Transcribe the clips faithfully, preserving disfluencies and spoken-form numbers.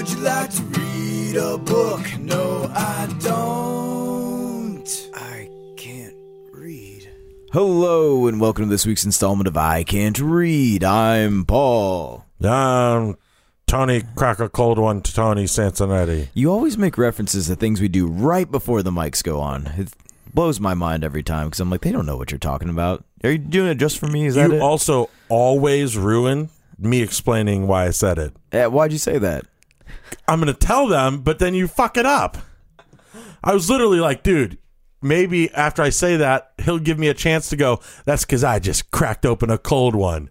Would you like to read a book? No, I don't. I can't read. Hello, and welcome to this week's installment of I Can't Read. I'm Paul. Um, Tony, crack a cold one to Tony Cincinnati. You always make references to things we do right before the mics go on. It blows my mind every time because I'm like, they don't know what you're talking about. Are you doing it just for me? Is that You it? also always ruin me explaining why I said it. Yeah, why'd you say that? I'm going to tell them, but then you fuck it up. I was literally like, dude, maybe after I say that, he'll give me a chance to go, that's because I just cracked open a cold one.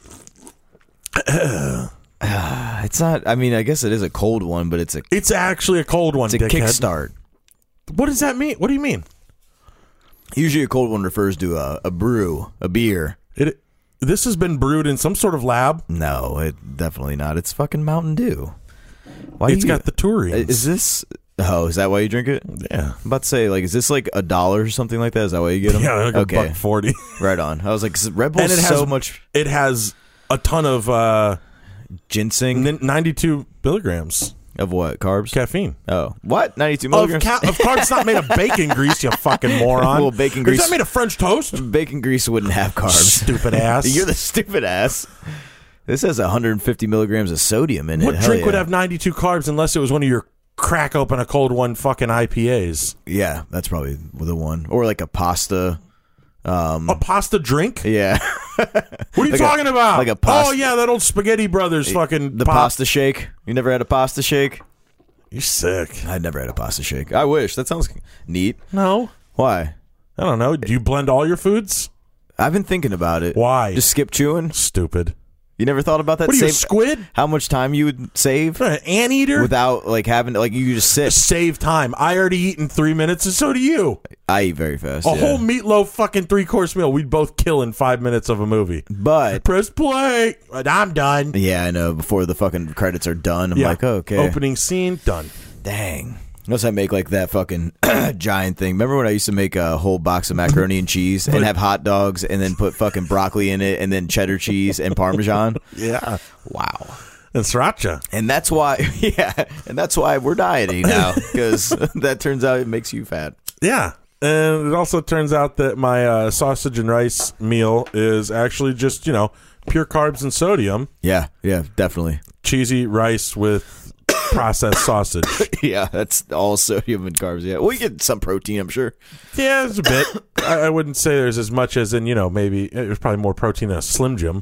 It's not, I mean, I guess it is a cold one, but it's a It's actually a cold one, it's a dickhead. kickstart. What does that mean? What do you mean? Usually a cold one refers to a, a brew, a beer. It. This has been brewed in some sort of lab. No, it definitely not. It's fucking Mountain Dew. Why It's do you, got the Tourians. Is this... Oh, is that why you drink it? Yeah. I'm about to say, like, is this like a dollar or something like that? Is that why you get them? Yeah, like okay. a buck forty. Right on. I was like, 'cause Red Bull's And it has so much It has a ton of uh, ginseng. ninety-two milligrams Of what? Carbs? caffeine. Oh. What? ninety-two Of, milligrams? ca- of course, it's not made of bacon grease, you fucking moron. Well, bacon Is grease- that made of French toast? Bacon grease wouldn't have carbs. Stupid ass. You're the stupid ass. This has one hundred fifty milligrams of sodium in it. What Hell drink yeah. would have ninety-two carbs unless it was one of your crack open a cold one fucking I P As? Yeah, that's probably the one. Or like a pasta. Um, A pasta drink? yeah. What are you Like a- talking about? like a pasta- Oh, yeah, that old Spaghetti Brothers fucking The pa- pasta shake. You never had a pasta shake? You're sick. I'd never had a pasta shake. I wish. That sounds neat. No. Why? I don't know. Do you blend all your foods? I've been thinking about it. Why? Just skip chewing? Stupid. You never thought about that? What are you, a Save- squid? How much time you would save An anteater? without like having like you just sit? Save time. I already eat in three minutes, and so do you. I eat very fast. A yeah. whole meatloaf fucking three course meal we'd both kill in five minutes of a movie. But Press play. And I'm done. yeah, I know. Before the fucking credits are done, I'm Yeah. like, oh, okay. Opening scene, done. Dang. Unless I make like that fucking giant thing. Remember when I used to make a whole box of macaroni and cheese and have hot dogs and then put fucking broccoli in it and then cheddar cheese and Parmesan? Yeah. Wow. And sriracha. And that's why, yeah, and that's why we're dieting now because that turns out it makes you fat. Yeah. And it also turns out that my uh, sausage and rice meal is actually just, you know, pure carbs and sodium. Yeah, yeah, definitely. Cheesy rice with processed sausage. Yeah, that's all sodium and carbs. Yeah, well, you get some protein, I'm sure. Yeah, there's a bit. I, I wouldn't say there's as much as in, you know, maybe there's probably more protein in a Slim Jim.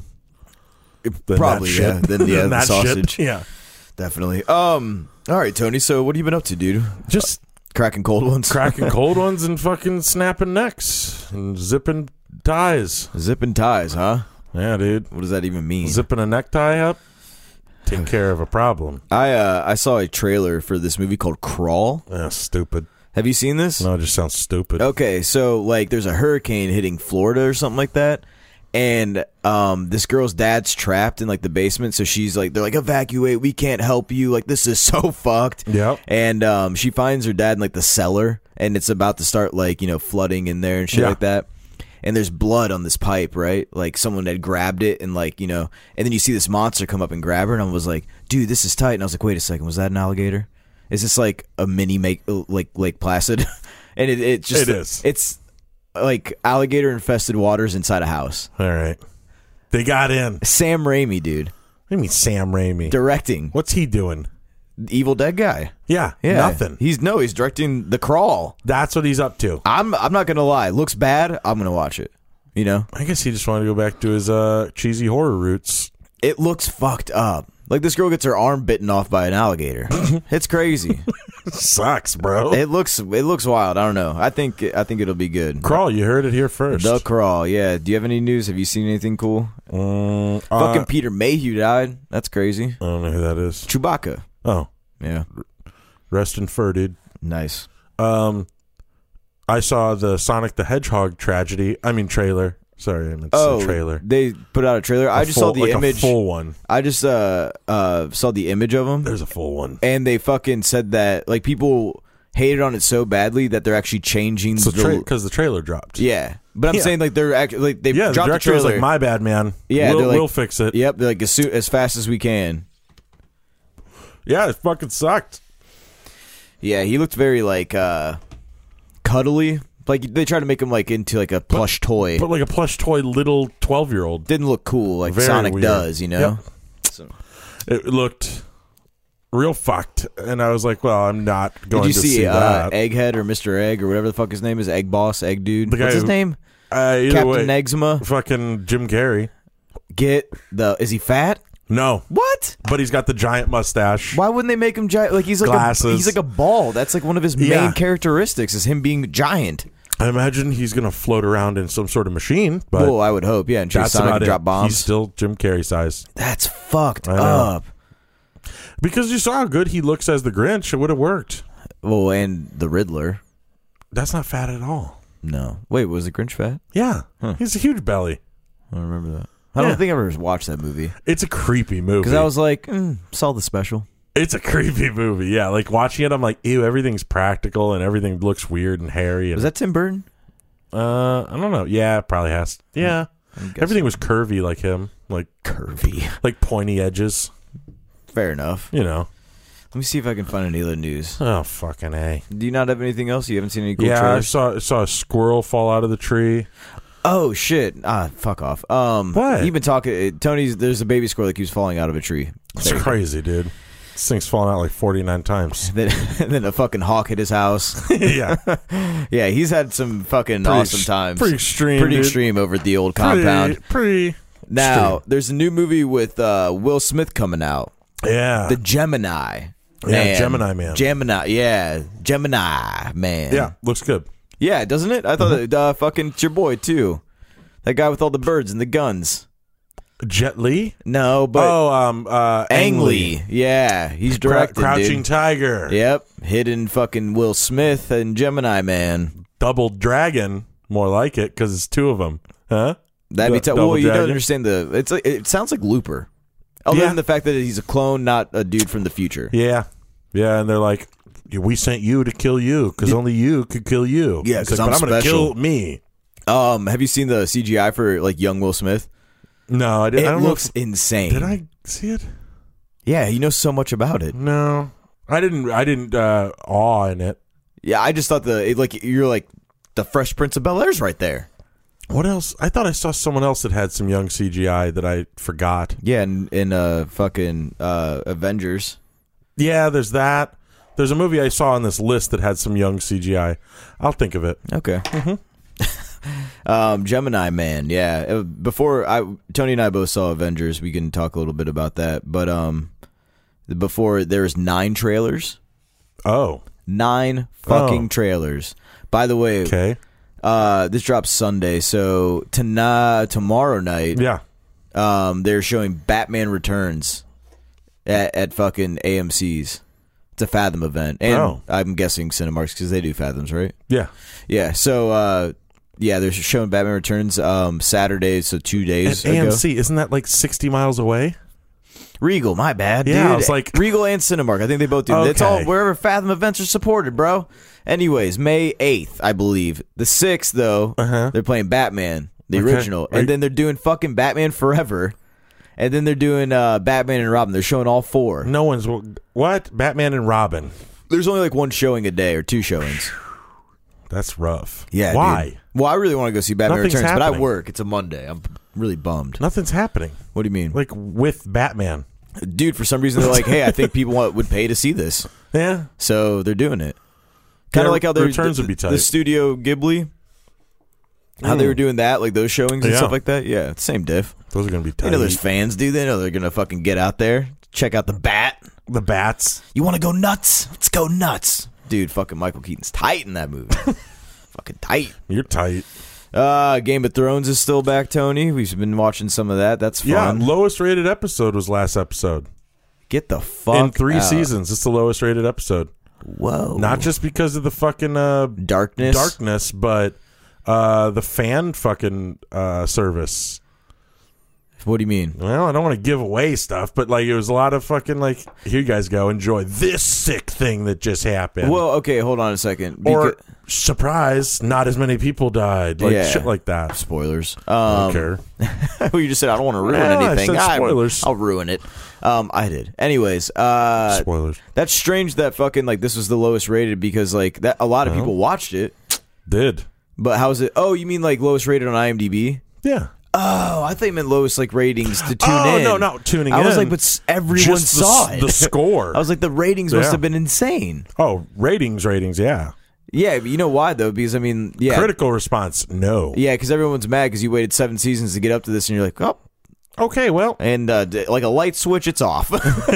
Than Probably, that yeah. shit. Then yeah, Than the that sausage. shit. Yeah. Definitely. Um. All right, Tony. So, what have you been up to, dude? Just Cracking cold ones, cracking cold ones and fucking snapping necks and zipping ties. zipping ties, huh? Yeah, dude. What does that even mean? Zipping a necktie up, take care of a problem. I uh, I saw a trailer for this movie called Crawl. Yeah, stupid. Have you seen this? No, it just sounds stupid. Okay, so like, there's a hurricane hitting Florida or something like that, and um, this girl's dad's trapped in like the basement. So she's like, they're like, evacuate. We can't help you. Like, this is so fucked. Yep. And um, she finds her dad in like the cellar, and it's about to start like you know flooding in there and shit Yeah. like that. And there's blood on this pipe, right? Like someone had grabbed it and like, you know, and then you see this monster come up and grab her, and I was like, dude, this is tight. And I was like, wait a second, was that an alligator? Is this like a mini make like Lake Placid? And it, it just It is. It's like alligator infested waters inside a house. All right. They got in. What Sam Raimi, dude, do you mean Sam Raimi? directing. What's he doing? Evil Dead guy. Yeah, Yeah, nothing. He's no, he's directing The Crawl. That's what he's up to. I'm I'm not gonna lie. Looks bad. I'm gonna watch it. You know, I guess he just wanted to go back to his uh, cheesy horror roots. it looks fucked up. Like this girl gets her arm bitten off by an alligator. It's crazy. Sucks, bro. It looks it looks wild. I don't know. I think I think it'll be good. Crawl, you heard it here first. The Crawl. Yeah. Do you have any news? Have you seen anything cool? Um, Fucking uh, Peter Mayhew died. That's crazy. I don't know who that is. Chewbacca. Oh, Yeah. rest in fur, dude. Nice. Um, I saw the Sonic the Hedgehog tragedy. I mean trailer. Sorry, I meant to Oh, say trailer. they put out a trailer. I A just full- saw the like image. A full one. I just uh uh saw the image of him, There's a full one. and they fucking said that like people hated on it so badly that they're actually changing So the because the trailer dropped. yeah. But I'm Yeah. saying like they're actually like they Yeah, the dropped the director was trailer. like, "My bad, man. Yeah, we'll, they're like- we'll fix it." Yep, they're like as soon as fast as we can. Yeah, it fucking sucked. Yeah, he looked very like uh, cuddly. Like they tried to make him like into like a plush but, toy, but like a plush toy little twelve year old. Didn't look cool like Very Sonic weird. does, you know. Yep. So. It looked real fucked, and I was like, "Well, I'm not going Did you to see, see uh, that." Egghead or Mister Egg or whatever the fuck his name is? Egg Boss, Egg Dude. The guy What's his who- name? Uh, either Captain way, Eczema. fucking Jim Carrey. Get the. Is he fat? No, What? but he's got the giant mustache. Why wouldn't they make him giant? Like he's like Glasses. A, he's like a ball. That's like one of his Yeah. main characteristics is him being giant. I imagine he's gonna float around in some sort of machine, but well, I would hope, yeah. And chase that's Sonic about and it. drop bombs. He's still Jim Carrey size. That's fucked I know. up. Because you saw how good he looks as the Grinch, it would have worked. Well, and the Riddler. That's not fat at all. No. Wait, was the Grinch fat? Yeah, Huh. he's a huge belly. I don't remember that. I Yeah. don't think I ever watched that movie. It's a creepy movie. Because I was like, mm, saw the special. It's a creepy movie. Yeah, like watching it, I'm like, ew, everything's practical and everything looks weird and hairy. And, Was that Tim Burton? Uh, I don't know. Yeah, it probably has. Yeah, I'm guessing. everything was curvy like him, like Curvy. like pointy edges. Fair enough. You know. Let me see if I can find any other news. Oh fucking a. Do you not have anything else? You haven't seen any cool Yeah, I trailers? saw saw a squirrel fall out of the tree. Oh shit! Ah, fuck off. Um, What? You've been talking. Tony's. There's a baby squirrel that keeps falling out of a tree. It's There you go. crazy, dude. This thing's fallen out like forty-nine times. Then, then a fucking hawk hit his house. Yeah, Yeah, he's had some fucking Pretty awesome ex- times. pretty extreme, Pretty dude. extreme over at the old Pretty- compound. Pretty. Now, extreme. there's a new movie with uh, Will Smith coming out. Yeah. The Gemini. Yeah, Man. Gemini Man. Gemini, yeah. Gemini Man. yeah, looks good. Yeah, doesn't it? I thought Mm-hmm. that, uh, fucking, it's your boy, too. That guy with all the birds and the guns. Jet Li. No, but oh, um, uh, Ang Ang Lee. Yeah, he's Crou- directed, Crouching dude. Tiger. Yep, hidden fucking Will Smith and Gemini Man. Double Dragon. More like it because it's two of them. Huh? That'd be Du- tough. Double Well, you don't Dragon? understand the. It's like, it sounds like Looper, other Yeah. than the fact that he's a clone, not a dude from the future. Yeah. Yeah, and they're like, we sent you to kill you because only you could kill you. Yeah, It's 'cause like, I'm but I'm going to special. kill me. Um, have you seen the C G I for like young Will Smith? No, I, didn't, It I don't know. looks If, insane. did I see it? Yeah, he knows so much about it. No, I didn't. I didn't uh, awe in it. Yeah, I just thought the it, like you're like the Fresh Prince of Bel Air's right there. What else? I thought I saw someone else that had some young C G I that I forgot. Yeah, in, in uh fucking uh Avengers. Yeah, there's that. There's a movie I saw on this list that had some young C G I. I'll think of it. Okay. um, Gemini Man. Yeah. Uh, Before I, Tony and I both saw Avengers. We can talk a little bit about that. But um, before there's nine trailers. Oh, Nine fucking Oh. trailers. By the way, okay. uh, this drops Sunday. So tonight, tomorrow night, Yeah. um, they're showing Batman Returns at, at fucking A M C's. It's a Fathom event, and Oh. I'm guessing Cinemarks because they do Fathoms, right? Yeah. Yeah. So, uh, yeah, they're showing Batman Returns um, Saturday, so two days At ago. A M C, isn't that like sixty miles away? Regal, my bad, Yeah, dude. I was like- Regal and Cinemark. I think they both do. It's Okay. all wherever Fathom events are supported, bro. Anyways, May eighth, I believe. The sixth, though, Uh-huh. they're playing Batman, the Okay. original, Are and you- then they're doing fucking Batman Forever, and then they're doing uh, Batman and Robin. They're showing all four. No one's what? Batman and Robin. There's only like one showing a day or two showings. That's rough. Yeah. Why? dude. Well, I really want to go see Batman Nothing's Returns, but I happening. work. It's a Monday. I'm really bummed. Nothing's happening. What do you mean? Like with Batman. Dude, for some reason they're like, hey, I think people want, would pay to see this, Yeah. so they're doing it. Kind of Yeah, like how they're Returns the, would be tight. the Studio Ghibli, how they were doing that, like those showings and Yeah. stuff like that. Yeah, it's same diff. Those are going to be tight. They know there's fans, dude. They know they're gonna fucking get out there, check out the Bat. The bats. You want to go nuts? Let's go nuts, dude. Fucking Michael Keaton's tight in that movie. Fucking tight. You're tight. Uh, Game of Thrones is still back, Tony. We've been watching some of that. That's Yeah. fun. Lowest rated episode was last episode. Get the fuck In three out. seasons, it's the lowest rated episode. Whoa. Not just because of the fucking uh, darkness. darkness, but uh, the fan fucking uh, service. What do you mean? Well, I don't want to give away stuff, but like it was a lot of fucking like, here you guys go, enjoy this sick thing that just happened. Well, okay, hold on a second. or Beca- surprise, not as many people died. Like Yeah. shit like that. Spoilers. I Um, don't care. well, you just said I don't want to ruin Yeah, I anything. said I- spoilers. I'll ruin it. Um, I did. Anyways, uh, Spoilers. that's strange that fucking like this was the lowest rated because like that a lot of people watched it. Did. But how's it? Oh, you mean like lowest rated on IMDb? Yeah. Oh, I thought you meant lowest like ratings to tune oh, in. no, not tuning I in. was like, but s- everyone Just the, saw s- it. the score. I was like, the ratings must Yeah. have been insane. oh, ratings, ratings, yeah. Yeah, but you know why though? Because I mean, yeah, Critical response, no. yeah, because everyone's mad because you waited seven seasons to get up to this, and you're like, oh, Okay, well, and uh, d- like a light switch, it's off.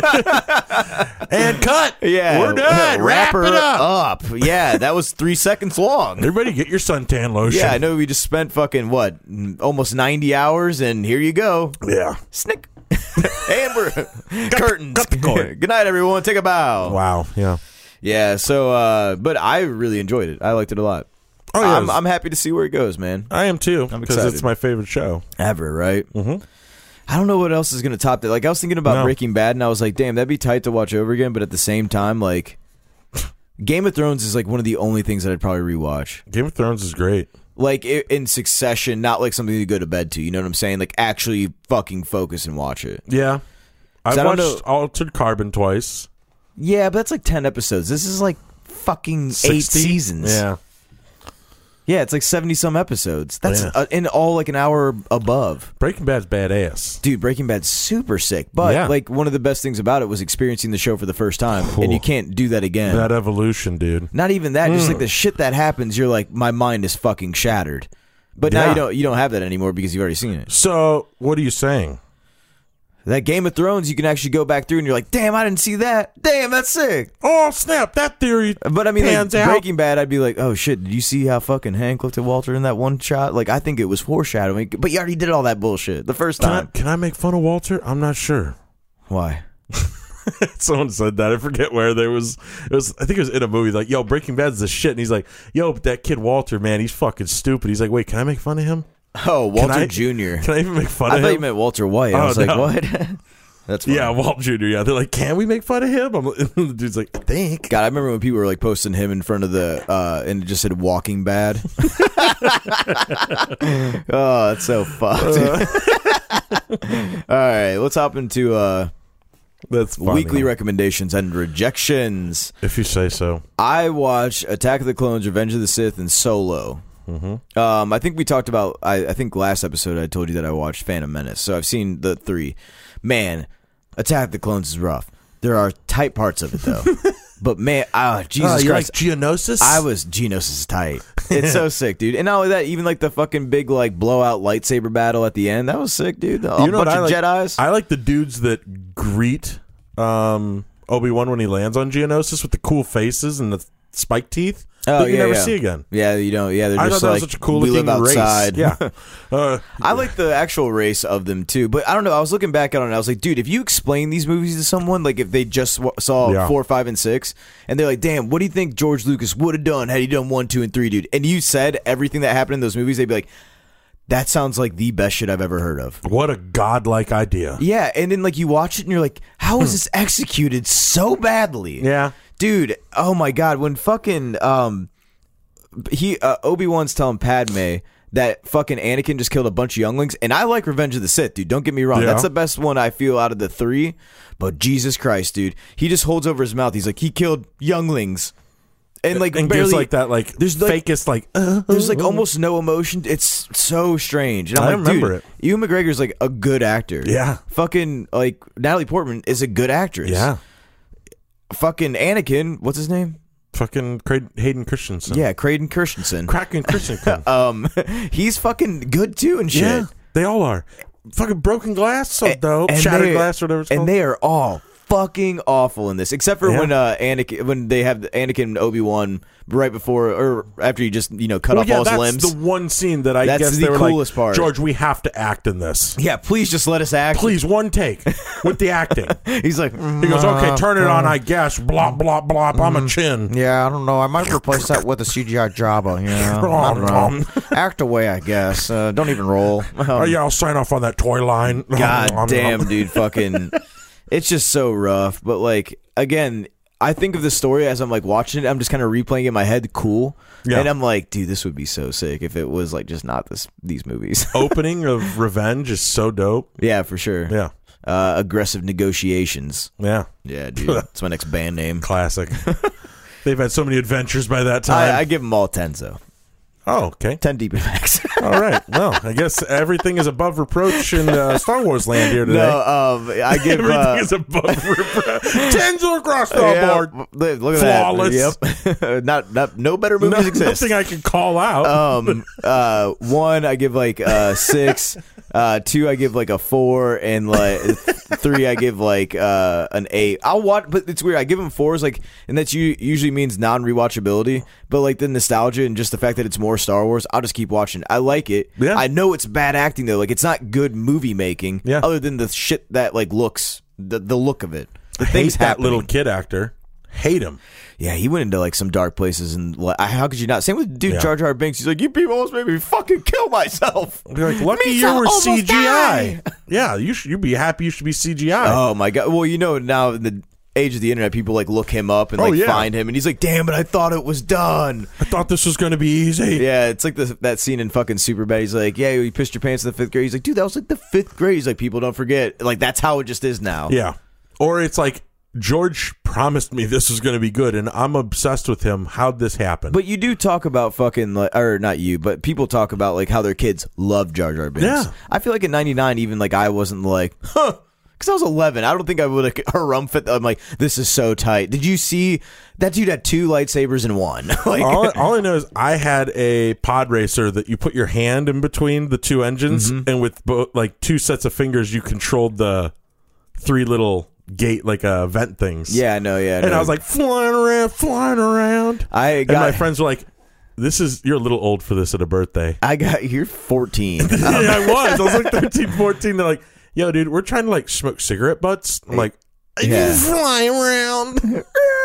and cut. yeah, We're done. Wrap her it up. Yeah, that was three seconds long. Everybody get your suntan lotion. Yeah, I know we just spent fucking what, n- almost ninety hours, and here you go. Yeah. Snick. And we're curtains. cut the cord. Good night, everyone. Take a bow. Wow, yeah. Yeah. So, uh, but I really enjoyed it. I liked it a lot. Oh, yeah. I'm, I'm happy to see where it goes, man. I am too, I'm because excited. it's my favorite show. Ever, right? Mm-hmm. I don't know what else is going to top that. Like, I was thinking about No. Breaking Bad, and I was like, damn, that'd be tight to watch over again. But at the same time, like, Game of Thrones is like one of the only things that I'd probably rewatch. Game of Thrones is great. Like i- in succession, not like something to go to bed to. You know what I'm saying? Like actually fucking focus and watch it. Yeah. I've I don't watched know- Altered Carbon twice. Yeah, but that's like ten episodes. This is like fucking eight sixty? seasons. Yeah. Yeah, it's like seventy some episodes. That's Yeah. uh, in all like an hour above. Breaking Bad's badass. Dude, Breaking Bad's super sick. But Yeah. like one of the best things about it was experiencing the show for the first time, and you can't do that again. That evolution, dude. Not even that, just like the shit that happens, you're like, my mind is fucking shattered. But now Yeah. you don't you don't have that anymore because you've already seen it. So, what are you saying? That Game of Thrones, you can actually go back through and you're like, damn, I didn't see that. Damn, that's sick. Oh, snap. That theory But I mean, like, pans out. Breaking Bad, I'd be like, oh shit, did you see how fucking Hank looked at Walter in that one shot? Like, I think it was foreshadowing, but you already did all that bullshit the first Can I, time. can I make fun of Walter? I'm not sure. Why? Someone said that. I forget where there was. It was. I think it was in a movie. Like, yo, Breaking Bad's the shit. And he's like, yo, but that kid Walter, man, he's fucking stupid. He's like, wait, can I make fun of him? Oh, Walter I- Junior Can I even make fun I of thought him? you meant Walter White. I Oh, was like, no. what? That's funny. Yeah, Walt Junior Yeah, they're like, can we make fun of him? I'm, the dude's like, I think. God, I remember when people were like posting him in front of the, uh, and it just said "Walking Bad." Oh, that's so fucked. All right, let's hop into uh, That's funny. weekly recommendations and rejections. If you say so. I watched Attack of the Clones, Revenge of the Sith, and Solo. Mm-hmm. Um, I think we talked about. I, I think last episode I told you that I watched Phantom Menace, so I've seen the three. Man, Attack of the Clones is rough. There are tight parts of it though, but man, ah, Jesus Oh, you Christ, like Geonosis? I was Geonosis is tight. It's so sick, dude. And not only that, even like the fucking big like blowout lightsaber battle at the end, that was sick, dude. A You know bunch what I of like? Jedis. I like the dudes that greet um, Obi-Wan when he lands on Geonosis with the cool faces and the spike teeth Oh, that you yeah, never yeah. see again. Yeah, you don't. Yeah, they're I just thought that like was such a cool we looking live outside. race. Yeah. Uh, I like the actual race of them too, but I don't know. I was looking back on it, and I was like, dude, if you explain these movies to someone, like if they just w- saw Yeah. four, five, and six, and they're like, damn, what do you think George Lucas would have done had he done one, two, and three, dude? And you said everything that happened in those movies, they'd be like, that sounds like the best shit I've ever heard of. what a godlike idea. Yeah, and then like you watch it, and you're like, how is this executed so badly? Yeah. Dude, oh my god, when fucking um he uh, Obi-Wan's telling Padme that fucking Anakin just killed a bunch of younglings, and I like Revenge of the Sith, dude. Don't get me wrong, Yeah. that's the best one I feel out of the three. But Jesus Christ, dude, he just holds over his mouth. He's like, he killed younglings, and like And barely gives like that like There's, like- fakest like uh, There's like almost no emotion. It's so strange. And I'm I like, remember dude, it. Ewan McGregor's like a good actor. Yeah. Fucking like Natalie Portman is a good actress. yeah. Fucking Anakin, what's his name? Fucking Cra- Hayden Christensen. Yeah, Craden Christensen. Kraken Christensen. Um, he's fucking good too and shit. yeah. They all are. Fucking broken glass, so A- dope. and Shattered they- glass, whatever it's And called. they are all fucking awful in this, except for Yeah. when uh, Anakin, when they have Anakin and Obi-Wan right before or after he just you know cut Well, off yeah, all his that's limbs. the one scene that I That's guess the they were coolest like, part. George, we have to act in this. Yeah, please just let us act. Please, one take with the acting. He's like, He goes, okay, turn it on, I guess. Blop, blop, blop. I'm a chin. yeah, I don't know. I might replace that with a C G I Jabba. You know, I don't know. Act away, I guess. Uh, don't even roll. Oh, yeah, I'll sign off on that toy line. God damn, dude, fucking. It's just so rough. But like again, I think of the story as I'm like watching it. I'm just kind of replaying it in my head. Cool. Yeah. And I'm like, dude, this would be so sick if it was like just not this these movies. Opening of Revenge is so dope. Yeah, for sure. Yeah. Uh, aggressive Negotiations. Yeah. Yeah, dude. That's my next band name. Classic. They've had so many adventures by that time. I, I give them all tens though. Oh, okay. Ten deep effects. All right. Well, I guess everything is above reproach in uh, Star Wars land here today. No, um, I give everything uh, is above reproach. Tens are across the yeah, board. Look, look at Flawless. that. Yep. not, not, no better movies No, exist. nothing I can call out. Um, uh, one I give like uh six. Uh, two I give like a four, and like three I give like uh an eight. I'll watch, but it's weird. I give them fours, like, and that's u- usually means non-rewatchability. But like the nostalgia and just the fact that it's more Star Wars, I'll just keep watching. I like it. Yeah. I know it's bad acting though. Like it's not good movie making. Yeah. Other than the shit that like looks the the look of it. The I things hate that happening. little kid actor. Hate him. Yeah, he went into like some dark places, and like, how could you not? Same with dude Yeah. Jar Jar Binks. He's like, you people almost made me fucking kill myself. They're like, lucky Me you so were almost C G I. die. Yeah, you should. You'd be happy. You should be C G I. Oh my god! Well, you know now in the age of the internet, people like look him up and Oh, like yeah. find him, and he's like, "Damn it, I thought it was done." I thought this was going to be easy. Yeah, it's like the, that scene in fucking Superbad. He's like, "Yeah, you pissed your pants in the fifth grade." He's like, "Dude, that was like the fifth grade." He's like, "People don't forget." Like that's how it just is now. Yeah. Or it's like, George promised me this was going to be good, and I'm obsessed with him. How'd this happen? But you do talk about fucking, like, or not you, but people talk about like how their kids love Jar Jar Binks. Yeah. I feel like in ninety-nine, even like I wasn't like, huh. Because I was eleven. I don't think I would have harumphed. I'm like, this is so tight. Did you see that dude had two lightsabers in one? like, all, all I know is I had a pod racer that you put your hand in between the two engines, Mm-hmm. and with bo- like two sets of fingers, you controlled the three little gate, like uh, vent things. yeah, no, yeah. And no. I was like flying around, flying around. I and got, my friends were like, "This is you're a little old for this at a birthday." I got, you're fourteen. yeah, I was. I was like thirteen, fourteen. They're like, "Yo, dude, we're trying to like smoke cigarette butts." I'm like, Yeah. "You fly around."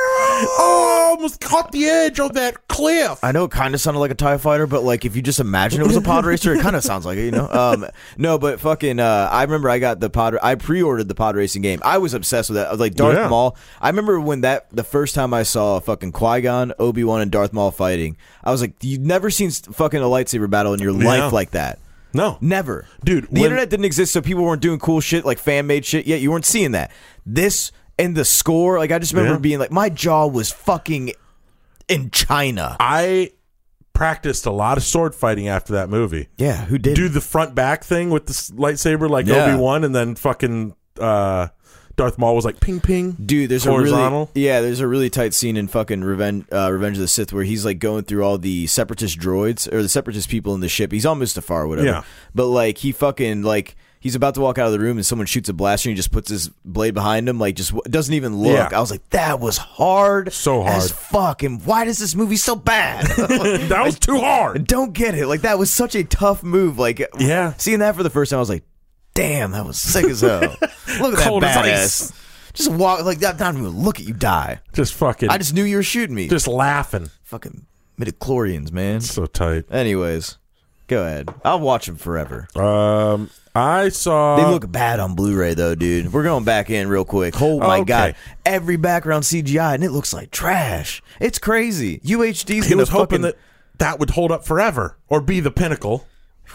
Oh, almost caught the edge of that cliff. I know it kind of sounded like a TIE fighter, but like if you just imagine it was a pod racer, it kind of sounds like it, you know? Um, no, but fucking, uh, I remember I got the pod, I pre-ordered the pod racing game. I was obsessed with that. I was like, Darth Yeah. Maul. I remember when that, the first time I saw fucking Qui-Gon, Obi-Wan, and Darth Maul fighting, I was like, you've never seen fucking a lightsaber battle in your Yeah. life like that. No. Never. Dude, the when- internet didn't exist, so people weren't doing cool shit, like fan-made shit yet. You weren't seeing that. This and the score, like, I just remember Yeah. being like, my jaw was fucking in China. I practiced a lot of sword fighting after that movie. Yeah, who did? Do the front back thing with the s- lightsaber like Yeah. Obi-Wan, and then fucking uh, Darth Maul was like ping ping. Dude, there's horizontal. a really yeah, there's a really tight scene in fucking Revenge, uh, Revenge of the Sith where he's like going through all the separatist droids or the separatist people in the ship. He's on Mustafar or whatever. Yeah. But like he fucking like he's about to walk out of the room and someone shoots a blaster and he just puts his blade behind him, like just w- doesn't even look. Yeah. I was like, that was hard, So hard. as fuck. And why does this movie so bad? That was too hard. Don't get it. Like that was such a tough move. Like Yeah. seeing that for the first time, I was like, damn, that was sick as hell. Look at Cold as that ice. badass. Just walk like that. Not even look at you die. Just fucking. I just knew you were shooting me. just laughing. Fucking midichlorians, man. So tight. Anyways, go ahead. I'll watch them forever. Um, I saw. They look bad on Blu-ray though, dude. We're going back in real quick. Oh my Okay. god, every background C G I and it looks like trash. It's crazy. U H D's He gonna was hoping fucking. that that would hold up forever or be the pinnacle.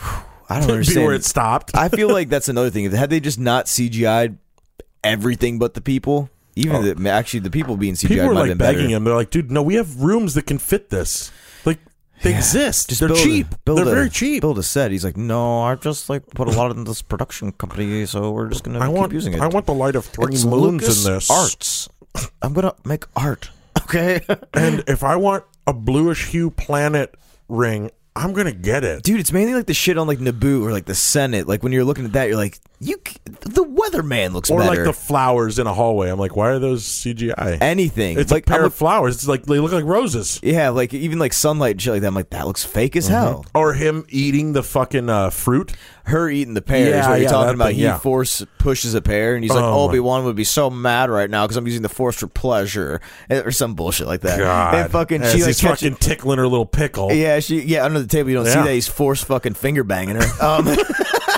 I don't Be understand where it stopped. I feel like that's another thing. Had they just not C G I'd everything but the people, even Oh. the, actually the people being C G I'd People were might like have been begging better. him. They're like, dude, no, we have rooms that can fit this. Like, they Yeah. exist. Just They're build a- cheap. build They're a- very cheap. Build a set. He's like, no, I just like put a lot in this production company, so we're just gonna I keep want. using it. I want the light of three It's moons Lucas in this. Arts. I'm gonna make art. Okay, And if I want a bluish hue planet ring, I'm gonna get it. dude, it's mainly like the shit on like Naboo or like the Senate. Like when you're looking at that, you're like, you. c- The Weatherman looks Or better. like the flowers in a hallway. I'm like, why are those C G I? anything. It's like a pair I'm of like- flowers. It's like they look like roses. yeah, like even like sunlight and shit like that. I'm like, that looks fake as hell. Or him eating the fucking uh, fruit. Her eating the pears. Yeah, where you're yeah, talking that about thing, he yeah. force pushes a pear, and he's like, Oh, my- Obi Wan would be so mad right now because I'm using the force for pleasure, or some bullshit like that. God, and fucking As she like he's catches- fucking tickling her little pickle. yeah, she yeah under the table. You don't see Yeah. that he's force fucking finger banging her. Um,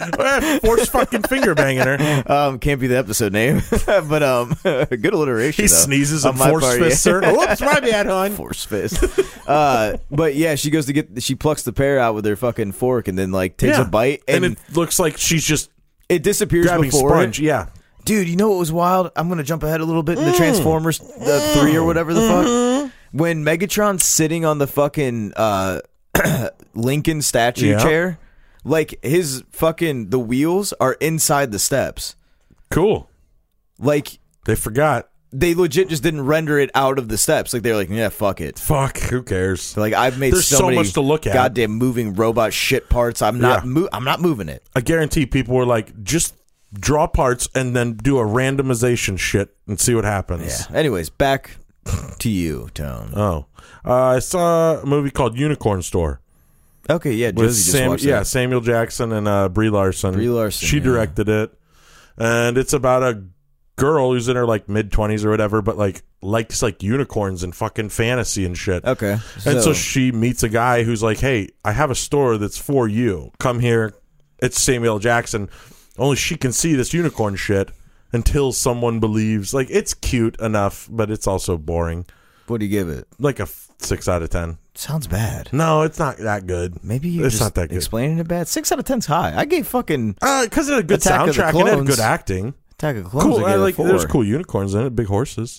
Force fucking finger banging her. Um, can't be the episode name, but um, good alliteration. He though, sneezes and on my force part, fists yeah. her. Whoops, my bad, hon. Force fist. Uh, but yeah, she goes to get. She plucks the pear out with her fucking fork, and then like takes Yeah. a bite, and, And it looks like she's just it disappears grabbing before sponge. it. Yeah. Dude, you know what was wild? I'm gonna jump ahead a little bit in the Transformers uh, three or whatever the fuck. When Megatron's sitting on the fucking uh, Lincoln statue Yeah. chair, like his fucking the wheels are inside the steps. Cool. Like They forgot. they legit just didn't render it out of the steps. Like they're like, yeah, fuck it. Fuck. Who cares? Like I've made There's so, so many much to look at. goddamn moving robot shit parts. I'm not. Yeah. Mo- I'm not moving it. I guarantee people were like, just draw parts and then do a randomization shit and see what happens. Yeah. Anyways, back to you, Tone. Oh. Uh, I saw a movie called Unicorn Store. Okay, yeah, With Josie just Sam- watched yeah, that. Samuel Jackson and uh, Brie Larson. Brie Larson, She yeah. directed it. And it's about a girl who's in her like mid twenties or whatever, but like likes like unicorns and fucking fantasy and shit. Okay, And so she meets a guy who's like, hey, I have a store that's for you. Come here. It's Samuel Jackson. Only she can see this unicorn shit until someone believes. Like, it's cute enough, but it's also boring. what do you give it? Like a f- six out of ten. Sounds bad. No, it's not that good. Maybe you're It's just not that good. explaining it bad. Six out of ten's high. I gave fucking Uh, because it had a good Attack of the soundtrack and it had Clones. good acting. Attack of the Clones. Cool. I I gave it like, four. there's cool unicorns in it, big horses.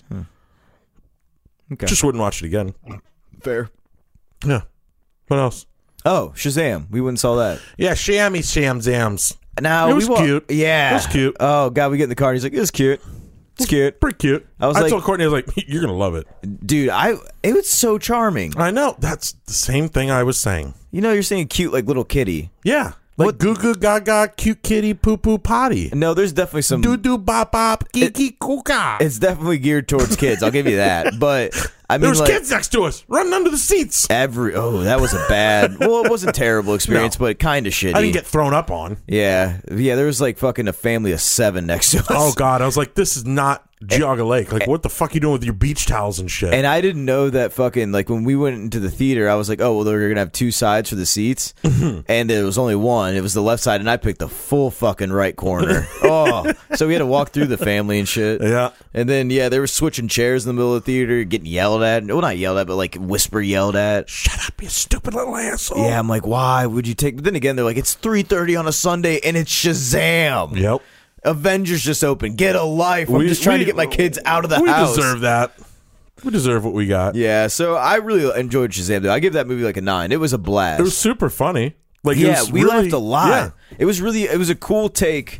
Okay. Just wouldn't watch it again. Fair. Yeah. What else? Oh, Shazam. We went and saw that. Yeah, Shammy Sham Zams. Now It was we wa- cute. Yeah, It was cute. Oh god, we get in the car. and He's like, "It's cute. It's cute, Pretty cute. I was I like- told Courtney, I was like, you're going to love it. dude." I it was so charming. I know. That's the same thing I was saying. You know, you're saying cute like little kitty. Yeah. Like What- goo goo gaga, cute kitty, poo poo potty. No, there's definitely some. Doo doo bop bop, geeky kuka. It's definitely geared towards kids. I'll give you that. But I mean, There was like, kids next to us running under the seats. every oh, that was a bad. Well, it wasn't a terrible experience, but kind of shitty. I didn't get thrown up on. Yeah, yeah. There was like fucking a family of seven next to us. Oh, God. I was like, this is not Geauga Lake. Like, what the fuck you doing with your beach towels and shit? And I didn't know that fucking, like, when we went into the theater, I was like, oh, well, they're going to have two sides for the seats. And there was only one. It was the left side, and I picked the full fucking right corner. Oh, so we had to walk through the family and shit. Yeah. And then, yeah, they were switching chairs in the middle of the theater, getting yelled at. Well, not yelled at, but, like, whisper yelled at. Shut up, you stupid little asshole. Yeah, I'm like, why would you take... But then again, they're like, it's three thirty on a Sunday, and it's Shazam. Yep. Avengers just opened. Get a life. I'm We- just trying we- to get my kids out of the we house. deserve that. We deserve what we got. Yeah, so I really enjoyed Shazam, though. I give that movie like a nine. It was a blast. It was super funny. Like, it yeah, was we really- laughed a lot. Yeah. It was really, it was a cool take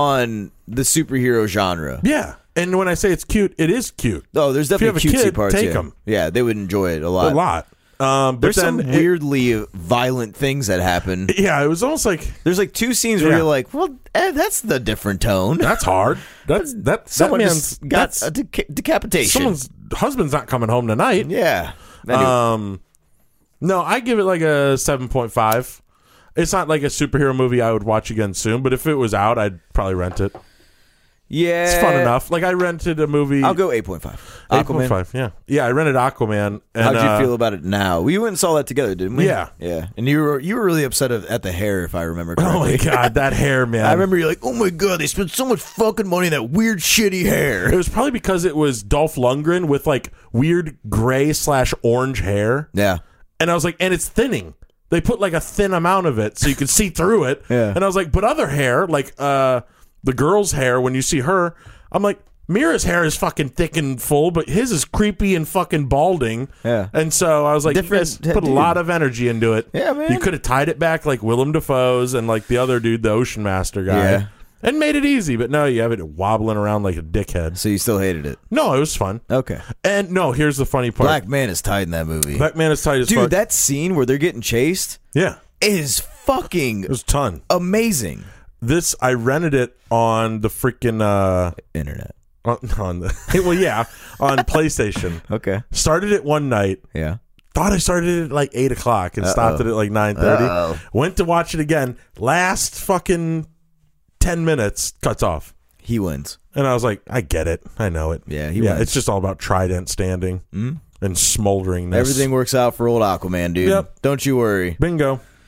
on the superhero genre. Yeah. And when I say it's cute, it is cute. Oh, there's If you definitely have a cutesy kid, parts. take yeah. 'em. Yeah, they would enjoy it a lot. A lot. Um, but There's then some it- weirdly violent things that happen. Yeah, it was almost like, There's like two scenes where Yeah. you're like, well, eh, that's the different tone. that's hard. That's that. Someone that man's just got that's, a deca- decapitation. someone's husband's not coming home tonight. yeah. Anyway, Um, no, I give it like a seven point five. It's not like a superhero movie I would watch again soon, but if it was out, I'd probably rent it. yeah. It's fun enough. Like I rented a movie. I'll go eight point five. eight point Aquaman. five. Yeah, yeah. I rented Aquaman. And, How'd you uh, feel about it now? We went and saw that together, didn't we? Yeah. Yeah. And you were you were really upset at at the hair, if I remember correctly. Oh my god, that hair, man! I remember you're like, oh my god, they spent so much fucking money on that weird shitty hair. It was probably because it was Dolph Lundgren with like weird gray slash orange hair, Yeah. and I was like, and it's thinning. They put like a thin amount of it so you could see through it. Yeah. And I was like, but other hair, like uh, the girl's hair, when you see her, I'm like, Mira's hair is fucking thick and full, but his is creepy and fucking balding. Yeah. And so I was like, Different you guys put dude. a lot of energy into it. Yeah, man. You could have tied it back like Willem Dafoe's and like the other dude, the Ocean Master guy. Yeah. And made it easy, but no, you have it wobbling around like a dickhead. So you still hated it. No, it was fun. Okay. And no, here's the funny part. Black Man is tight in that movie. Black Man is tight as Dude, fuck. that scene where they're getting chased yeah, is fucking it was a ton. amazing. This I rented it on the freaking uh Internet. on, on the well yeah on PlayStation. Okay. Started it one night. Yeah. Thought I started it at like eight o'clock and stopped it at like nine thirty. Uh-oh. Went to watch it again. Last fucking ten minutes cuts off, He wins. and I was like, I get it. I know it. Yeah, he yeah. wins. It's just all about trident standing and smolderingness. Everything works out for old Aquaman, dude. Yep. Don't you worry. Bingo.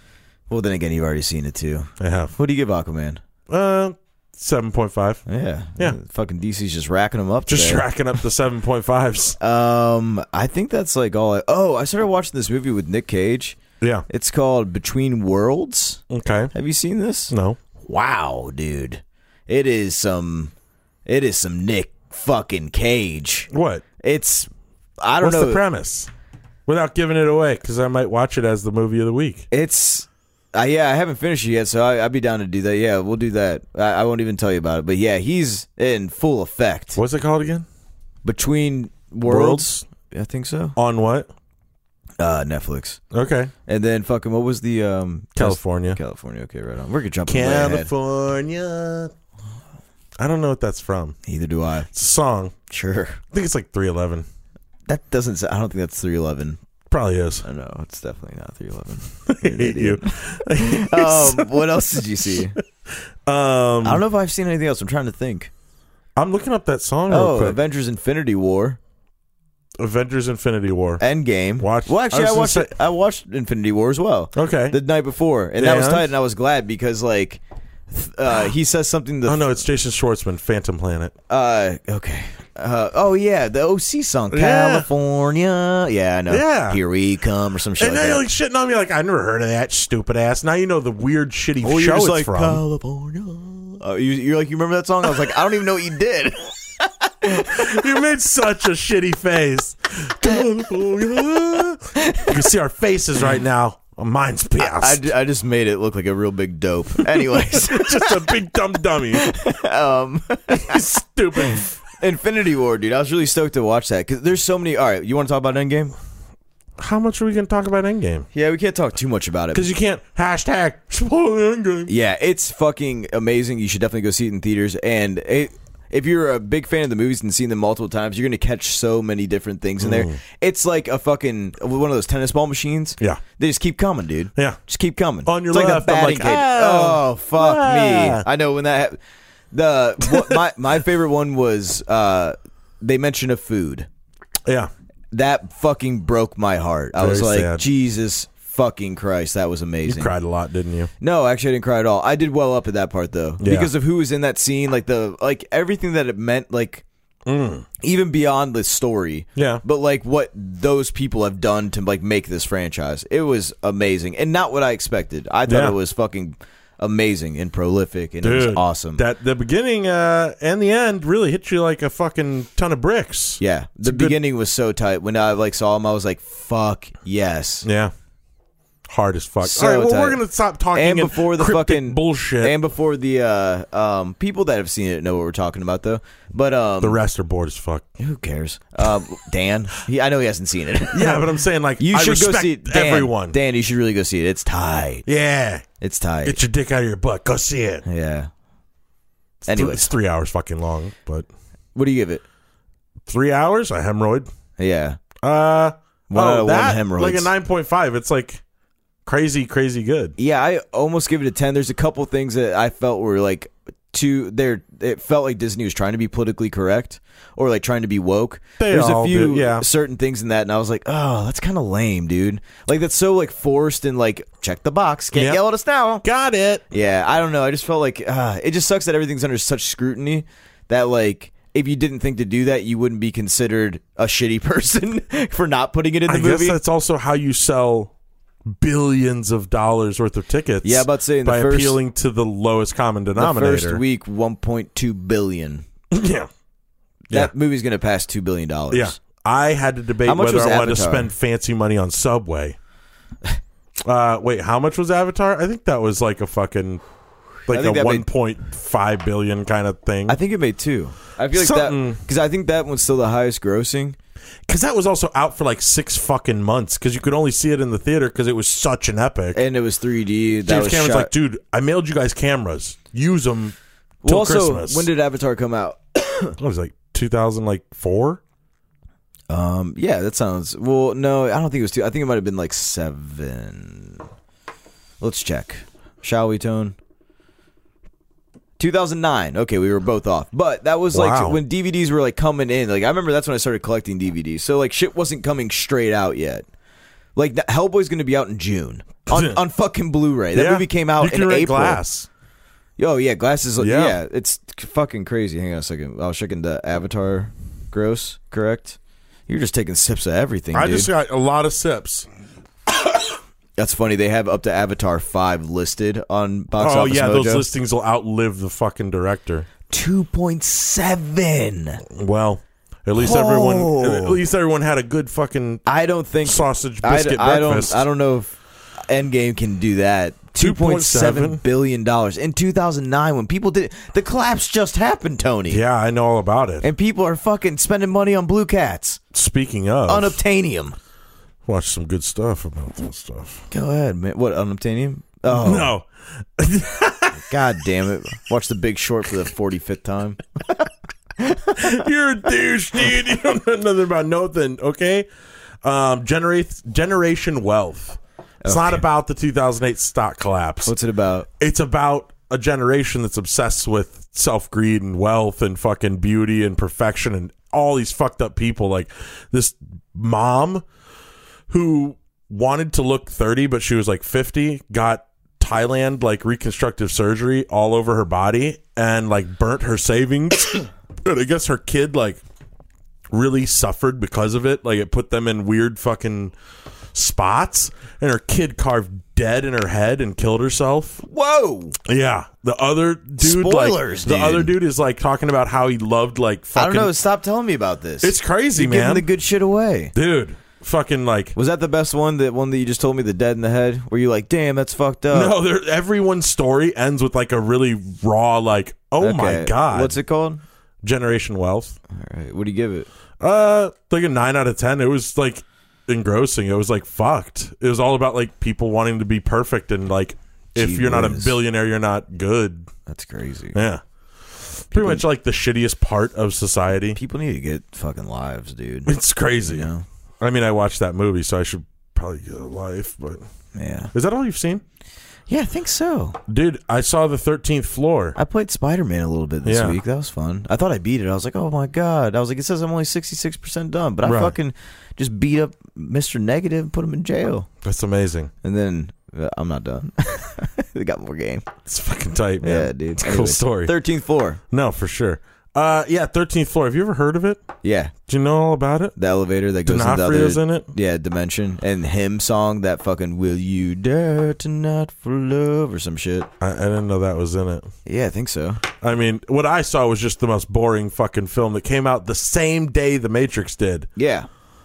Well, then again, you've already seen it too. I have. What do you give Aquaman? Uh, seven point five. Yeah, Yeah. Fucking D C's just racking them up. Just today. racking up the seven point fives. Um, I think that's like all. I, oh, I started watching this movie with Nick Cage. Yeah. It's called Between Worlds. Okay. Have you seen this? No. Wow, dude, it is some. It is some Nick fucking Cage. What? It's. I don't What's know the premise? Without giving it away, because I might watch it as the movie of the week. It's. Uh, yeah, I haven't finished it yet, so I, I'd be down to do that. Yeah, we'll do that. I, I won't even tell you about it, but yeah, he's in full effect. What's it called again? Between Worlds, I think so. On what? Uh, Netflix. Okay. And then fucking what was the um California. California. Okay, right on. We're gonna jump way ahead. California. I don't know what that's from. Either do I. It's a song. Sure. I think it's like three eleven. That doesn't. Say, I don't think that's three eleven. Probably is. I know it's definitely not three eleven. I hate you. Um, what else did you see? Um, I don't know if I've seen anything else. I'm trying to think. I'm looking up that song real Oh, quick. Avengers: Infinity War, Avengers: Infinity War. Endgame. Watch- Well, actually, I I, was watched. gonna It, I watched Infinity War as well. Okay. The night before, and that was And? tight, and I was glad because like, th- uh, he says something. The Oh no, it's Jason Schwartzman, Phantom Planet. Uh, okay. Uh, oh yeah, the O C song, Yeah. California. Yeah, I know. Yeah. Here we come, or some shit And like now that. you're like shitting on me like I never heard of that stupid ass. Now you know the weird shitty Oh, show you're it's just like from. California. Uh, you, you're like, you remember that song? I was like, I don't even know what you did. You made such a shitty face. California. You can see our faces right now. Mine's I, pissed. I just made it look like a real big dope. Anyways, Just a big dumb dummy. um, Stupid. Infinity War, dude. I was really stoked to watch that because there's so many. All right, you want to talk about Endgame? How much are we going to talk about Endgame? Yeah, we can't talk too much about it. Because you can't hashtag spoil Endgame. Yeah, it's fucking amazing. You should definitely go see it in theaters. And it, if you're a big fan of the movies and seen them multiple times, you're going to catch so many different things in there. It's like a fucking one of those tennis ball machines. Yeah. They just keep coming, dude. Yeah. Just keep coming. On your It's left, like I'm a like, batting cage. "Oh, Oh, fuck ah." me. I know when that hap- the what, my my favorite one was uh, they mention a food. Yeah. That fucking broke my heart. I Very was like, sad. Jesus fucking Christ, that was You amazing. cried a lot, didn't you? No, actually, I didn't cry at all. I did well up at that part though, Yeah. because of who was in that scene, like the like everything that it meant, like even beyond the story. Yeah. But like what those people have done to like make this franchise, it was amazing and not what I expected. I thought Yeah. it was fucking amazing and prolific, and it was Dude, awesome. That the beginning uh, and the end really hit you like a fucking ton of bricks. yeah, the a good- beginning was so tight. When I like saw him, I was like, "Fuck yes!" Yeah. Hard as fuck. So All right, well, tight. we're gonna stop talking And in before the cryptic fucking bullshit. and before the uh, um, people that have seen it know what we're talking about though. But um, the rest are bored as fuck. who cares? Um, Dan, he, I know he hasn't seen it. Yeah, but I'm saying like You I should go respect see it. Dan, everyone. Dan, you should really go see it. It's tight. Yeah, It's tight. get your dick out of your butt. Go see it. yeah. It's th- Anyways, it's three hours fucking long, but what do you give it? three hours a hemorrhoid. Yeah. Uh, One oh, out of one that hemorrhoids. like a nine point five. It's like crazy, crazy good. Yeah, I almost give it a ten. There's a couple things that I felt were like too there. It felt like Disney was trying to be politically correct or like trying to be woke. They There's a all few do, yeah. certain things in that, and I was like, oh, that's kind of lame, dude. Like that's so like forced and like check the box, can't Yep. yell at us now. Got it. Yeah, I don't know. I just felt like uh, it just sucks that everything's under such scrutiny that like. If you didn't think to do that, you wouldn't be considered a shitty person for not putting it in the I movie. guess that's also how you sell billions of dollars worth of tickets. Yeah, about saying the by first- appealing to the lowest common the denominator. first week, one point two billion. yeah, That movie's going to pass two billion dollars. yeah. I had to debate How much whether was I wanted to Avatar? spend fancy money on Subway. uh, wait, how much was Avatar? I think that was like a fucking like I think a that one made- point five billion kind of thing. I think it made two. I feel like Something- that because I think that one's still the highest grossing. Because that was also out for like six fucking months. Because you could only see it in the theater because it was such an epic. And it was three D. That James was Cameron's shot- like, dude, I mailed you guys cameras. Use them till well, also, Christmas. when did Avatar come out? What was it, like two thousand like four? Um, yeah, that sounds. Well, no, I don't think it was two. I think it might have been like seven. Let's check, shall we, Tone? two thousand nine. Okay, we were both off. But that was like Wow. when D V Ds were like coming in. Like I remember that's when I started collecting D V Ds. So like shit wasn't coming straight out yet. Like the Hellboy's going to be out in June on, on fucking Blu-ray. That Yeah. movie came out You can in rent April. Glass. Yo, yeah, Glass is. Yeah. Yeah. It's fucking crazy. Hang on a second. I was checking the Avatar. Gross, correct? You're just taking sips of everything, I dude. just got a lot of sips. That's funny. They have up to Avatar five listed on Box Oh Office yeah, Mojo. those listings will outlive the fucking director. two point seven. Well, at least Oh. everyone, at least everyone had a good fucking I don't think sausage I, biscuit I breakfast. don't. I don't know if Endgame can do that. Two point seven two point seven billion dollars in two thousand nine when people did the collapse just happened, Tony. Yeah, I know all about it. And people are fucking spending money on Blue Cats, Speaking of, Unobtainium. watch some good stuff about that stuff. Go ahead, man. What Unobtainium? Oh No, God damn it! Watch The Big Short for the forty-fifth time. you're a douche, dude. You don't know nothing about nothing. Okay, um, generate generation wealth. It's Okay. not about the two thousand eight stock collapse. What's it about? It's about a generation that's obsessed with self-greed and wealth and fucking beauty and perfection and all these fucked up people. Like this mom who wanted to look thirty, but she was like fifty, got Thailand like reconstructive surgery all over her body and like burnt her savings. And I guess her kid like really suffered because of it. Like it put them in weird fucking spots, and her kid carved dead in her head and killed herself. Whoa! Yeah, the other dude, Spoilers, like, the dude. other dude is like talking about how he loved like fucking. I don't know. Stop telling me about this. It's crazy, You're giving man. the good shit away. Dude, fucking like. Was that the best one? That one that you just told me, the dead in the head, where you're like, "Damn, that's fucked up." No, there, everyone's story ends with like a really raw, like, oh my Okay. god, What's it called? Generation Wealth. All right. What do you give it? Uh, like a nine out of ten. It was like engrossing. It was like fucked. It was all about like people wanting to be perfect and like if Gee you're not a whiz. billionaire, you're not good. That's crazy. Yeah, pretty much like the shittiest part of society. People need to get fucking lives, dude. It's crazy. You know? I mean, I watched that movie, so I should probably get a life. But Yeah. is that all you've seen, Yeah, I think so. dude? I saw The thirteenth Floor. I played Spider-Man a little bit this Yeah. week. That was fun. I thought I beat it. I was like, oh my God. I was like, it says I'm only sixty-six percent done. But I Right. fucking just beat up Mister Negative and put him in jail. That's amazing. And then uh, I'm not done. They got more game. It's fucking tight, man. Yeah, dude. It's a cool Anyways, story. thirteenth floor. No, for sure. Uh, yeah, thirteenth Floor. Have you ever heard of it? Yeah. Do you know all about it? The elevator that goes into the D'Onofrio's other in it. yeah, dimension. And hymn song, that fucking Will You Dare to Not for Love or some shit. I, I didn't know that was in it. Yeah, I think so. I mean, what I saw was just the most boring fucking film that came out the same day The Matrix did. Yeah.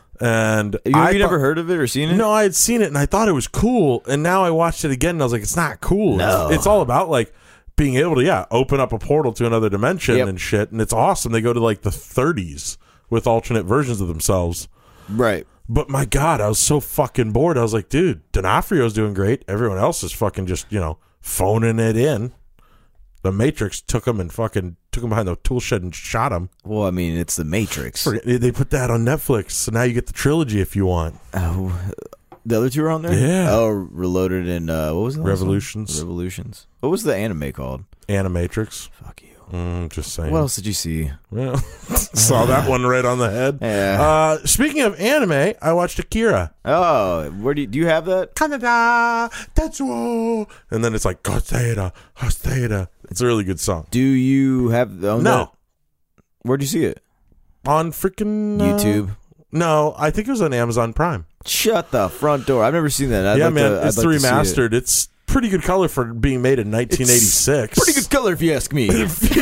And You, I you never thought- heard of it or seen it? No, I had seen it and I thought it was cool. And now I watched it again and I was like, it's not cool. No. It's, it's all about like being able to, yeah, open up a portal to another dimension Yep. and shit. And it's awesome. They go to like the thirties with alternate versions of themselves. Right. But my God, I was so fucking bored. I was like, dude, D'Onofrio's doing great. Everyone else is fucking just, you know, phoning it in. The Matrix took him and fucking took him behind the tool shed and shot him. Well, I mean, it's the Matrix. Forget- They put that on Netflix, so now you get the trilogy if you want. Oh, the other two are on there? Yeah. Oh, Reloaded and uh, what was the last one? Revolutions. Revolutions. What was the anime called? Animatrix. Fuck you. Mm, just saying. What else did you see? Well, saw that one right on the head. Yeah. Uh, speaking of anime, I watched Akira. Oh, where do you, do you have that? Canada, Tetsuo. And then it's like, Hostera, Hostera. It's a really good song. Do you have the? Oh, No. Where'd you see it? On freaking uh, YouTube. No, I think it was on Amazon Prime. Shut the front door. I've never seen that. I'd yeah, like man, to, I'd it's like to see it. remastered. It's pretty good color for being made in nineteen eighty-six. Pretty good color, if you ask me.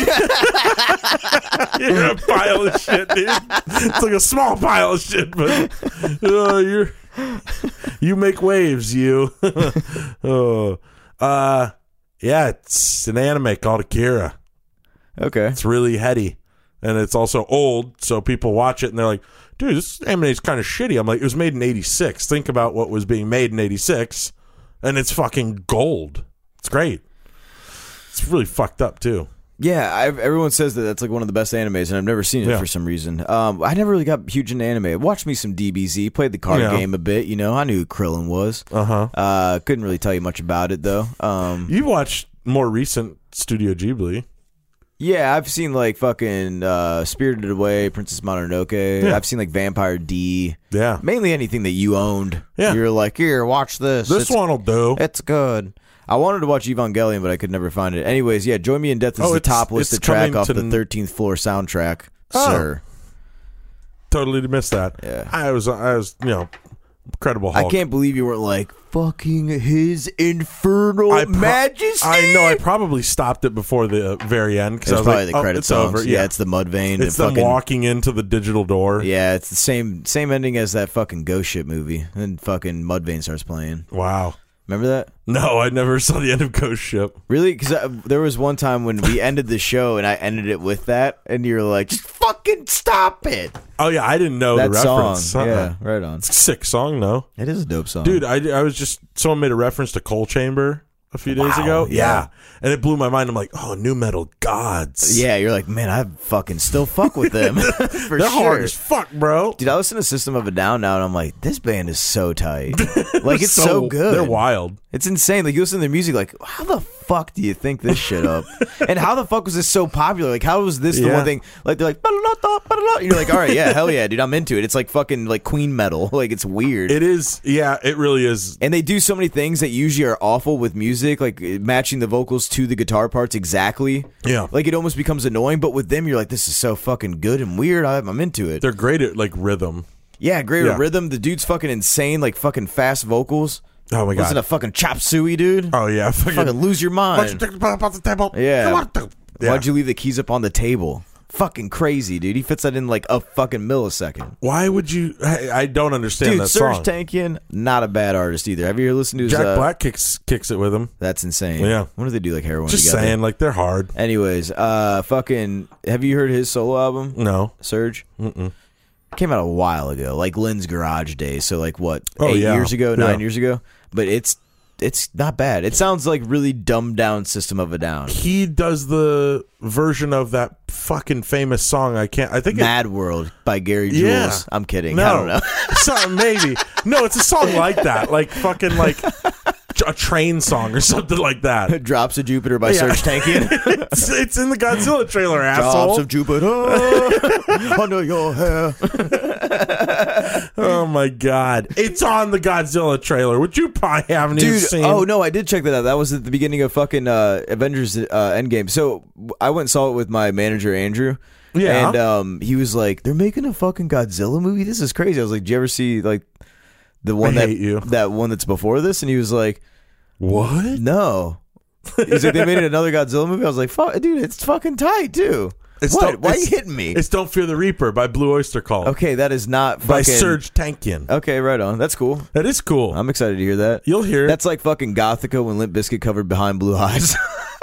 You're a pile of shit, dude. It's like a small pile of shit, but uh, you're you make waves, you. oh, uh, yeah, it's an anime called Akira. Okay. It's really heady, and it's also old, so people watch it and they're like, "Dude, this anime is kind of shitty." I'm like, "It was made in eighty-six. Think about what was being made in eighty-six, and it's fucking gold. It's great. It's really fucked up too." Yeah, I've, everyone says that that's like one of the best animes, and I've never seen it Yeah. for some reason. Um, I never really got huge into anime. I watched me some D B Z, played the card Yeah. game a bit. You know, I knew who Krillin was. Uh-huh. Uh Couldn't really tell you much about it though. Um, You watched more recent Studio Ghibli. Yeah, I've seen like fucking uh, Spirited Away, Princess Mononoke. Yeah. I've seen like Vampire D. Yeah. Mainly anything that you owned. Yeah. You're like, here, watch this. This it's, one'll do. It's good. I wanted to watch Evangelion, but I could never find it. Anyways, yeah, Join Me in Death is Oh, the it's- top it's listed track coming off to the n- thirteenth Floor soundtrack, Oh. sir. Totally missed that. Yeah. I was, I was, you know, Incredible Hulk. I can't believe you weren't like, fucking His Infernal I pro- Majesty. I know. I probably stopped it before the very end because It's I was probably like, the oh, credit it's songs. over. Yeah. Yeah, it's the Mudvayne. it's and them fucking, walking into the digital door. Yeah, it's the same same ending as that fucking Ghost Ship movie. And fucking Mudvayne starts playing. Wow. Remember that? No, I never saw the end of Ghost Ship. Really? Because there was one time when we ended the show and I ended it with that, and you were like, just fucking stop it. Oh yeah, I didn't know that the song. reference. Uh-uh. Yeah, right on. It's a sick song, though. It is a dope song. Dude, I, I was just someone made a reference to Coal Chamber a few days Wow, ago. yeah. And it blew my mind. I'm like, oh, new metal gods. Yeah, you're like, man, I fucking still fuck with them. For They're sure. hard as fuck, bro. Dude, I listen to System of a Down now, and I'm like, this band is so tight. Like, it's so, good. They're wild. It's insane. Like, you listen to their music, like, how the fuck do you think this shit up? And how the fuck was this so popular? Like, how was this the Yeah. one thing? Like, they're like, "Ba-da-da-da, ba-da-da." You're like, all right, yeah, hell yeah, dude, I'm into it. It's like fucking like Queen metal. Like, it's weird. It is. Yeah, it really is. And they do so many things that usually are awful with music, like matching the vocals to the guitar parts exactly. Yeah. Like, it almost becomes annoying, but with them, you're like, this is so fucking good and weird. I'm, I'm into it. They're great at like rhythm. Yeah, great Yeah. rhythm. The dude's fucking insane, like fucking fast vocals. Oh my god. Listen to fucking Chop Suey, dude. Oh yeah. Fucking, Fucking lose your mind. the table. Yeah. Come on, dude. Yeah. Why'd you leave the keys up on the table? Fucking crazy, dude. He fits that in like a fucking millisecond. Why would you? I, I don't understand Dude, that Serge song. Tankian, not a bad artist either. Have you ever listened to his... Jack uh, Black kicks kicks it with him. That's insane. Yeah. When do they do like heroin Just together? saying, like they're hard. Anyways, uh, fucking... Have you heard his solo album, No. Serge? Mm-mm. Came out a while ago, like Lynn's Garage Days. So like what, Oh, eight yeah. years ago, Yeah. nine years ago? But it's it's not bad. It sounds like really dumbed down System of a Down. He does the version of that fucking famous song. I can't. I think it, Mad World by Gary Jules. Yeah. I'm kidding. No, I don't know. so, maybe no. It's a song like that, like fucking like a train song or something like that. Drops of Jupiter by Yeah. Serge Tankian. It's, it's in the Godzilla trailer, Drops asshole. of Jupiter under your hair. Oh my god, it's on the Godzilla trailer, which you probably haven't even Dude, seen. oh no, I did check that out. That was at the beginning of fucking uh, Avengers uh, Endgame. So I went and saw it with my manager Andrew. Yeah. And um, he was like, "They're making a fucking Godzilla movie. This is crazy." I was like, "Did you ever see like the one I that hate you. that one that's before this?" And he was like, What? "No." He's like, "They made another Godzilla movie." I was like, "Fuck, dude, it's fucking tight too." It's What? don't- Why are you it's- hitting me? It's Don't Fear the Reaper by Blue Oyster Cult. Okay, that is not fucking. By Serge Tankian. Okay, right on. That's cool. That is cool. I'm excited to hear that. You'll hear it. That's like fucking Gothica when Limp Bizkit covered Behind Blue Eyes.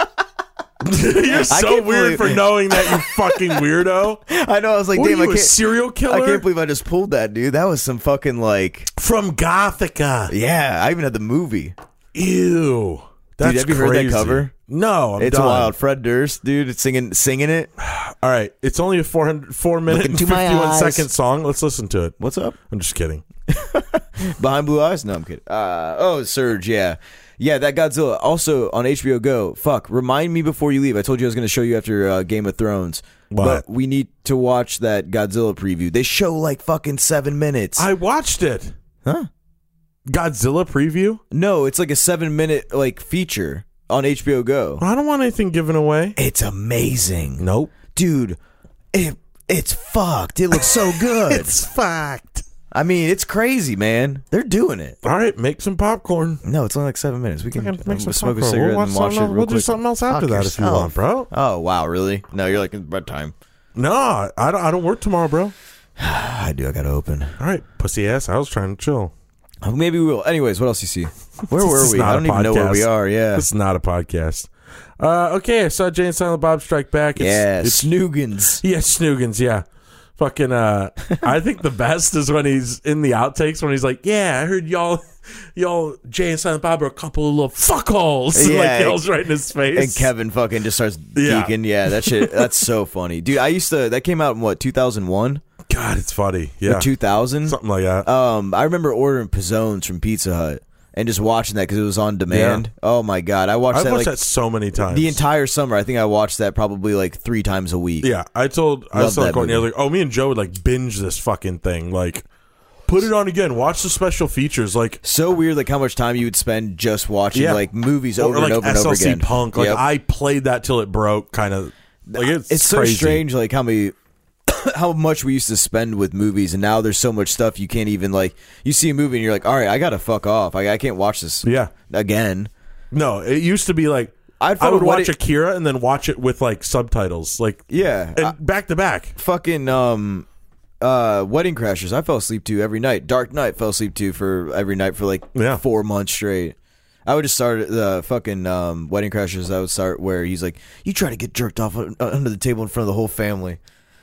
You're so can't weird believe- for knowing that, you fucking weirdo. I know. I was like, What are damn, you, I a can't. serial killer? I can't believe I just pulled that, dude. That was some fucking like. From Gothica. Yeah, I even had the movie. Ew. That's have you heard that crazy. cover? No, I'm It's done. wild. Fred Durst, dude, it's singing singing it. All right, it's only a four hundred four minute Look and into my fifty-one eyes. second song. Let's listen to it. What's up? I'm just kidding. Behind Blue Eyes? No, I'm kidding. Uh, oh, Surge, yeah. Yeah, that Godzilla. Also on H B O Go. Fuck, remind me before you leave. I told you I was going to show you after uh, Game of Thrones. What? But we need to watch that Godzilla preview. They show like fucking seven minutes. I watched it. huh? Godzilla preview? No, it's like a seven minute like feature on H B O Go. I don't want anything given away. It's amazing. Nope. Dude, it it's fucked. It looks so good. It's fact. I mean, it's crazy, man. They're doing it. All right, make some popcorn. No, it's only like seven minutes. We can Make um, some smoke a popcorn. cigarette We'll and watch watch it something- real We'll quick. do something else after Fuck that if you yourself. want, bro. Oh, wow, really? No, you're like, it's bedtime. No, I don't, I don't work tomorrow, bro. I do. I got to open. All right, pussy ass. I was trying to chill. Oh, maybe we will. Anyways, what else you see? Where This were is we? not I don't a even know where we podcast. are. Yeah. This is not a podcast. Uh, okay, I saw Jay and Silent Bob Strike Back. It's, yeah, it's Snoogans. yeah, Snoogans. Yeah, fucking. Uh, I think the best is when he's in the outtakes when he's like, "Yeah, I heard y'all, y'all Jay and Silent Bob are a couple of little fuckholes." And Yeah, like yells right in his face. And Kevin fucking just starts Yeah. geeking. Yeah, that shit. That's so funny, dude. I used to. That came out in what two thousand one God, it's funny. Yeah, or two thousand. something like that. Um, I remember ordering pizzones from Pizza Hut, and just watching that because it was on demand. Yeah. Oh my god, I watched I've that watched like that so many times. The entire summer. I think I watched that probably like three times a week. Yeah, I told I was telling Courtney, I was like, oh, me and Joe would like binge this fucking thing, like. Put it on again. Watch the special features. Like so weird, like how much time you would spend just watching yeah. like movies over or, like, and over S L C and over again. Punk. Like yep. I played that till it broke. Kind of. Like it's it's crazy. so strange, like how many, how much we used to spend with movies, and now there's so much stuff you can't even like. You see a movie and you're like, all right, I gotta fuck off. I, I can't watch this. Yeah. Again. No, it used to be like I'd I would watch it, Akira and then watch it with like subtitles, like yeah, and I, back to back. Fucking um. Uh, Wedding Crashers, I fell asleep to every night. Dark Knight, fell asleep to for every night for like yeah. four months straight. I would just start the fucking um, Wedding Crashers. I would start where he's like, "You try to get jerked off under the table in front of the whole family,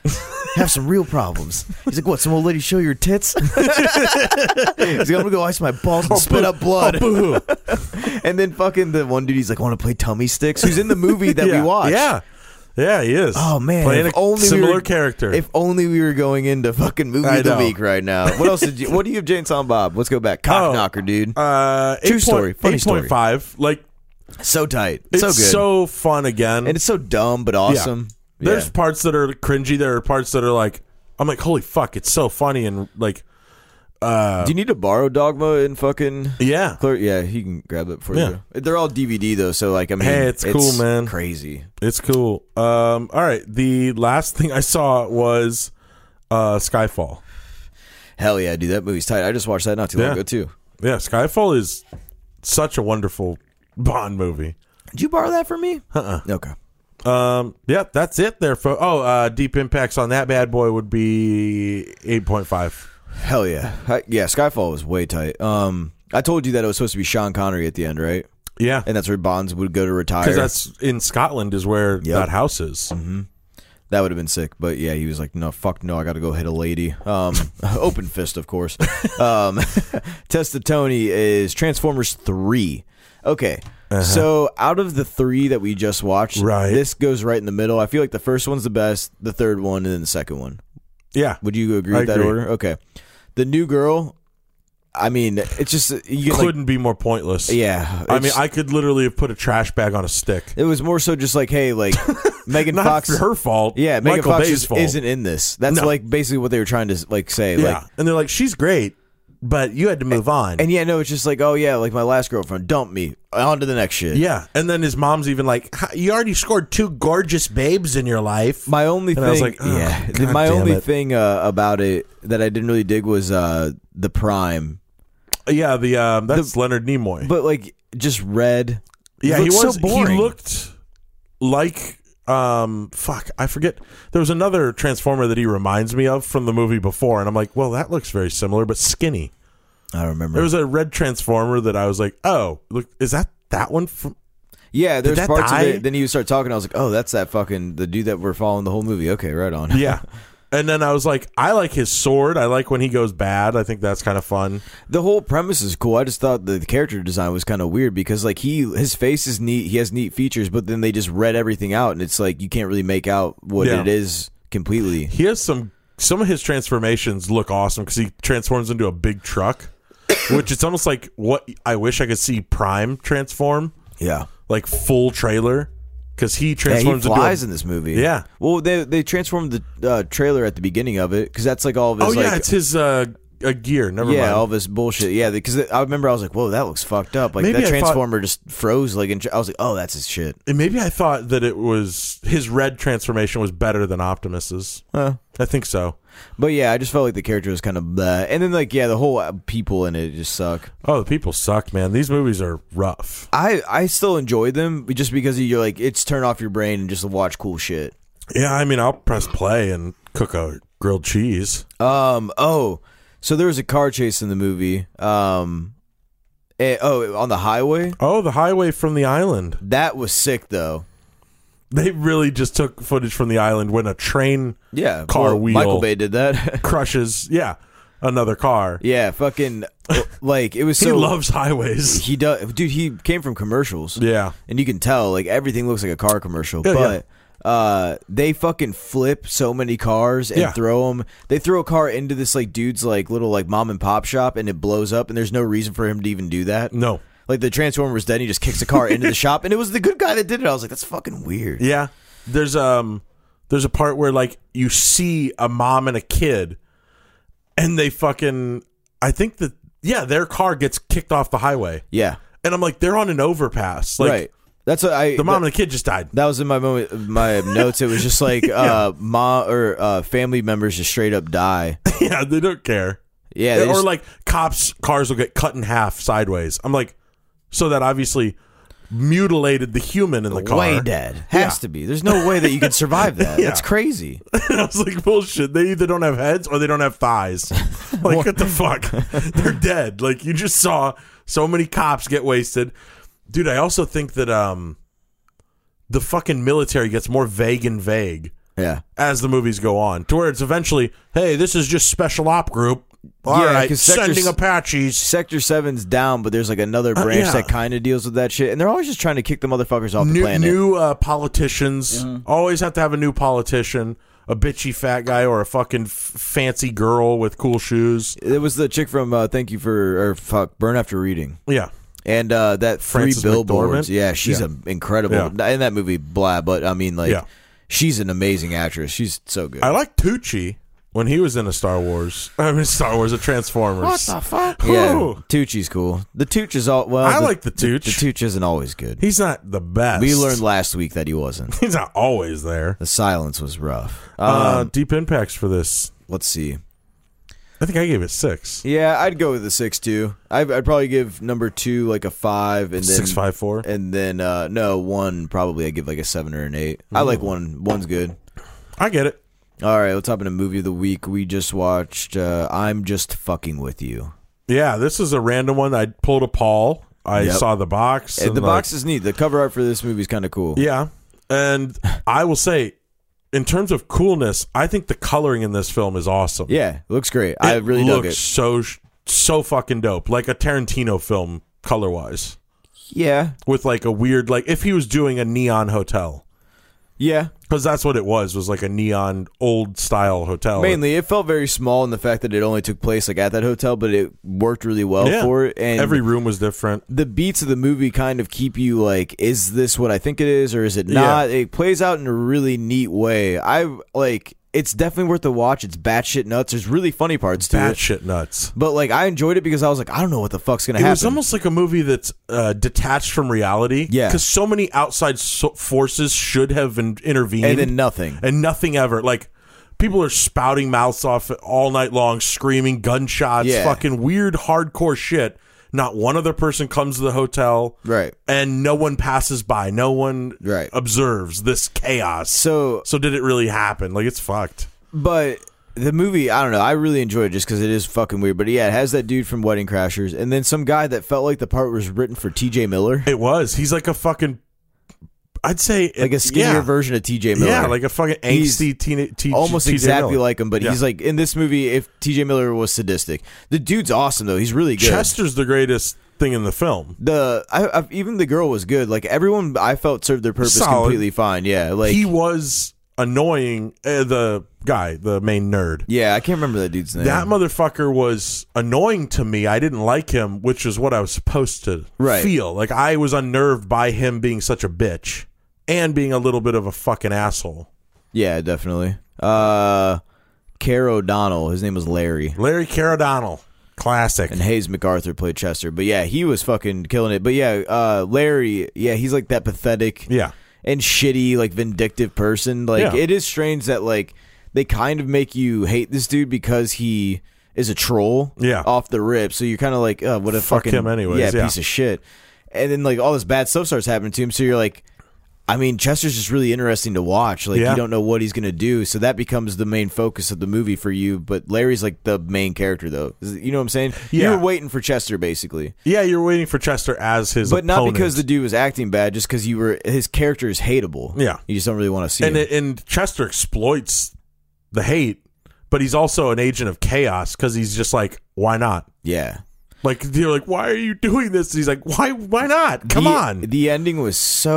have some real problems." He's like, "What? Some old lady show your tits?" He's like, "I'm gonna go ice my balls and oh, spit up blood." Oh, and then fucking the one dude, he's like, "I want to play tummy sticks." Who's in the movie that yeah. we watched? Yeah. Yeah, he is. Oh man, playing if a only similar we were, character. If only we were going into fucking movie I of the know. week right now. What else did you? What do you have, Jane Silent Bob? Let's go back. Cock oh, knocker, dude. Uh, True story. Funny eight story. point five. Like so tight. It's so good. So fun again, and it's so dumb but awesome. Yeah. There's yeah. parts that are cringy. There are parts that are like, I'm like, holy fuck, it's so funny and like. Uh, Do you need to borrow Dogma and fucking yeah Claire? Yeah, he can grab it for yeah. you. They're all D V D though, so like I mean, hey, it's, it's cool, man. Crazy, it's cool. Um, all right, the last thing I saw was uh, Skyfall. Hell yeah, dude, that movie's tight. I just watched that not too yeah. long ago too. Yeah, Skyfall is such a wonderful Bond movie. Did you borrow that from me? Uh-uh. Okay. Um. Yeah, that's it. There. Fo- oh, uh, Deep Impacts on that bad boy would be eight point five. Hell yeah. I, yeah, Skyfall was way tight. Um, I told you that it was supposed to be Sean Connery at the end, right? Yeah. And that's where Bonds would go to retire. Because that's in Scotland is where yep. that house is. Mm-hmm. That would have been sick. But yeah, he was like, no, fuck no, I got to go hit a lady. Um, open fist, of course. Um, Testa Tony is Transformers three. Okay. Uh-huh. So out of the three that we just watched, right. this goes right in the middle. I feel like the first one's the best, the third one, and then the second one. Yeah. Would you agree I with that agree. order? Okay. The new girl, I mean, it's just you couldn't like, be more pointless. Yeah. I mean, I could literally have put a trash bag on a stick. It was more so just like, hey, like Megan Not Fox, her fault. Yeah, Megan Michael Fox Bay's is, fault. isn't in this. That's No. like basically what they were trying to like say. Yeah, Like, and they're like, she's great, but you had to move on. and yeah, no, it's just like, oh yeah, like my last girlfriend dumped me. On to the next shit. Yeah, and then his mom's even like, you already scored two gorgeous babes in your life. My only and thing, I was like, oh, yeah, God my damn only it. thing uh, about it that I didn't really dig was uh, the Prime. Yeah, the um, that's the, Leonard Nimoy. But like just red. Yeah, he was. So boring. He looked like um, fuck. I forget. There was another Transformer that he reminds me of from the movie before, and I'm like, well, that looks very similar, but skinny. I don't remember. There was a red Transformer that I was like, oh, look, is that that one from? Yeah, there's that parts die? of it. Then you start talking. I was like, oh, that's that fucking the dude that we're following the whole movie. Okay, right on. Yeah. And then I was like, I like his sword. I like when he goes bad. I think that's kind of fun. The whole premise is cool. I just thought the character design was kind of weird because like he his face is neat. He has neat features, but then they just read everything out, and it's like you can't really make out what Yeah. it is completely. He has some some of his transformations look awesome because he transforms into a big truck, which it's almost like what I wish I could see Prime transform. Yeah, like full trailer. Because he transforms yeah, he flies into a, in this movie. Yeah. Well, they they transformed the uh, trailer at the beginning of it because that's like all of his. Oh yeah, like, it's his uh, a gear. Never yeah, mind. all this bullshit. Yeah, because I remember I was like, "Whoa, that looks fucked up." Like Maybe that I transformer just froze. Like, and I was like, "Oh, that's his shit." And maybe I thought that it was his red transformation was better than Optimus's. Huh. I think so. But yeah, I just felt like the character was kind of bleh. And then like yeah, the whole uh, people in it just suck. Oh, the people suck, man. These movies are rough. I I still enjoy them just because you're like it's turn off your brain and just watch cool shit. Yeah, I mean, I'll press play and cook a grilled cheese. Um. Oh, so there was a car chase in the movie. Um. eh, oh, on the highway. Oh, the highway from the island. That was sick though. They really just took footage from the island when a train Yeah, car well, wheel Michael Bay did that. crushes, yeah, another car. Yeah, fucking like it was. He so, loves highways. He does, dude. He came from commercials. Yeah, and you can tell like everything looks like a car commercial. Yeah, but yeah. Uh, they fucking flip so many cars and Yeah. throw them. They throw a car into this like dude's like little like mom and pop shop, and it blows up. And there's no reason for him to even do that. No. Like the Transformer was dead, and he just kicks a car into the shop, and it was the good guy that did it. I was like, that's fucking weird. Yeah. There's um there's a part where like you see a mom and a kid, and they fucking I think that yeah their car gets kicked off the highway. Yeah, and I'm like, they're on an overpass. Like, right. That's what I. The mom that, and the kid just died. That was in my moment, my notes. It was just like yeah. uh, mom or uh, family members just straight up die. Yeah, they don't care. Yeah, or just, like cops' cars will get cut in half sideways. I'm like, so that obviously mutilated the human in the car. Way dead. Has Yeah. to be. There's no way that you can survive that. Yeah. That's crazy. And I was like, bullshit. They either don't have heads or they don't have thighs. Like, what the fuck? They're dead. Like, you just saw so many cops get wasted. Dude, I also think that um, the fucking military gets more vague and vague Yeah. as the movies go on, to where it's eventually, hey, this is just special op group. All Yeah, right, 'cause Sector sending S- Apaches. Sector seven's down, but there's like another branch yeah. that kind of deals with that shit, and they're always just trying to kick the motherfuckers off the New, planet. new uh, politicians. Always have to have a new politician, a bitchy fat guy, or a fucking f- fancy girl with cool shoes. It was the chick from uh, Thank You for or fuck Burn After Reading. Yeah. And uh, that Frances three billboards, McDormand? yeah, she's Yeah. a, incredible Yeah. in that movie. Blah, but I mean, like, Yeah. she's an amazing actress. She's so good. I like Tucci when he was in a Star Wars. I mean, Star Wars, a Transformers. What the fuck? Yeah, Ooh. Tucci's cool. The Tooch is all well. I the, like the Tooch. The Tooch isn't always good. He's not the best. We learned last week that he wasn't. He's not always there. The silence was rough. Um, Uh, deep impacts for this. let's see. I think I gave it six. Yeah, I'd go with the six too. I'd, I'd probably give number two like a five, and then Six, five, four. and then uh, no one probably I give like a seven or an eight. I like one. One's good. I get it. All right, let's hop into movie of the week. We just watched uh, I'm Just Fucking With You. Yeah, this is a random one. I pulled a Paul. I Yep. saw the box. And and the like- box is neat. The cover art for this movie is kind of cool. Yeah. And I will say, in terms of coolness, I think the coloring in this film is awesome. Yeah, it looks great. I really dug looks it. so so fucking dope. Like a Tarantino film color wise. Yeah, With like a weird, like if he was doing a neon hotel. yeah. Because that's what it was, was like a neon old style hotel. Mainly, it felt very small in the fact that it only took place like at that hotel, but it worked really well Yeah. for it. And Every room was different. the beats of the movie kind of keep you like, is this what I think it is, or is it not? It plays out in a really neat way. I like. It's definitely worth the watch. It's batshit nuts. There's really funny parts to Bad it. shit nuts. But like, I enjoyed it because I was like, I don't know what the fuck's gonna It happen. was almost like a movie that's uh, detached from reality. Yeah. Because so many outside so- forces should have in- intervened. and then nothing. and nothing ever. Like, people are spouting mouths off all night long, screaming, gunshots, Yeah. fucking weird, hardcore shit. Not one other person comes to the hotel. Right. And no one passes by. No one Right. observes this chaos. So, So did it really happen? Like, it's fucked. but the movie, I don't know. I really enjoyed it just because it is fucking weird. But yeah, it has that dude from Wedding Crashers, and then some guy that felt like the part was written for T J Miller, It was. He's like a fucking, I'd say. like a skinnier yeah. version of T J Miller. Yeah, like a fucking He's angsty teen, teen, almost T J exactly Miller. like him, but Yeah. he's like in this movie. If T J Miller was sadistic, the dude's awesome though. He's really good. Chester's the greatest thing in the film. The I, I, even the girl was good. Like everyone, I felt served their purpose Solid. completely fine. Yeah, like He was annoying. Uh, the guy, the main nerd. yeah, I can't remember that dude's name. That motherfucker was annoying to me. I didn't like him, which is what I was supposed to Right. feel. Like, I was unnerved by him being such a bitch and being a little bit of a fucking asshole. Yeah, definitely. Uh, Care O'Donnell. His name was Larry. Larry Caradonnell. Classic. And Hayes MacArthur played Chester. But yeah, he was fucking killing it. But yeah, uh, Larry, yeah, he's like that pathetic yeah. and shitty, like vindictive person. Like Yeah. it is strange that like they kind of make you hate this dude because he is a troll. Yeah. Off the rip. So you're kind of like, oh, what a Fuck fucking him anyways, yeah, yeah. piece of shit. And then like all this bad stuff starts happening to him. So you're like, I mean, Chester's just really interesting to watch. Like Yeah. you don't know what he's gonna do, so that becomes the main focus of the movie for you. But Larry's like the main character, though. You know what I'm saying? Yeah. You're waiting for Chester, basically, Yeah, you're waiting for Chester as his but not opponent. because the dude was acting bad, just because you were his character is hateable. Yeah. you just don't really want to see And, him. it, and Chester exploits the hate, but he's also an agent of chaos because he's just like, why not? yeah, Like, you're like, why are you doing this? And he's like, why? Why not? Come the, on. The ending was so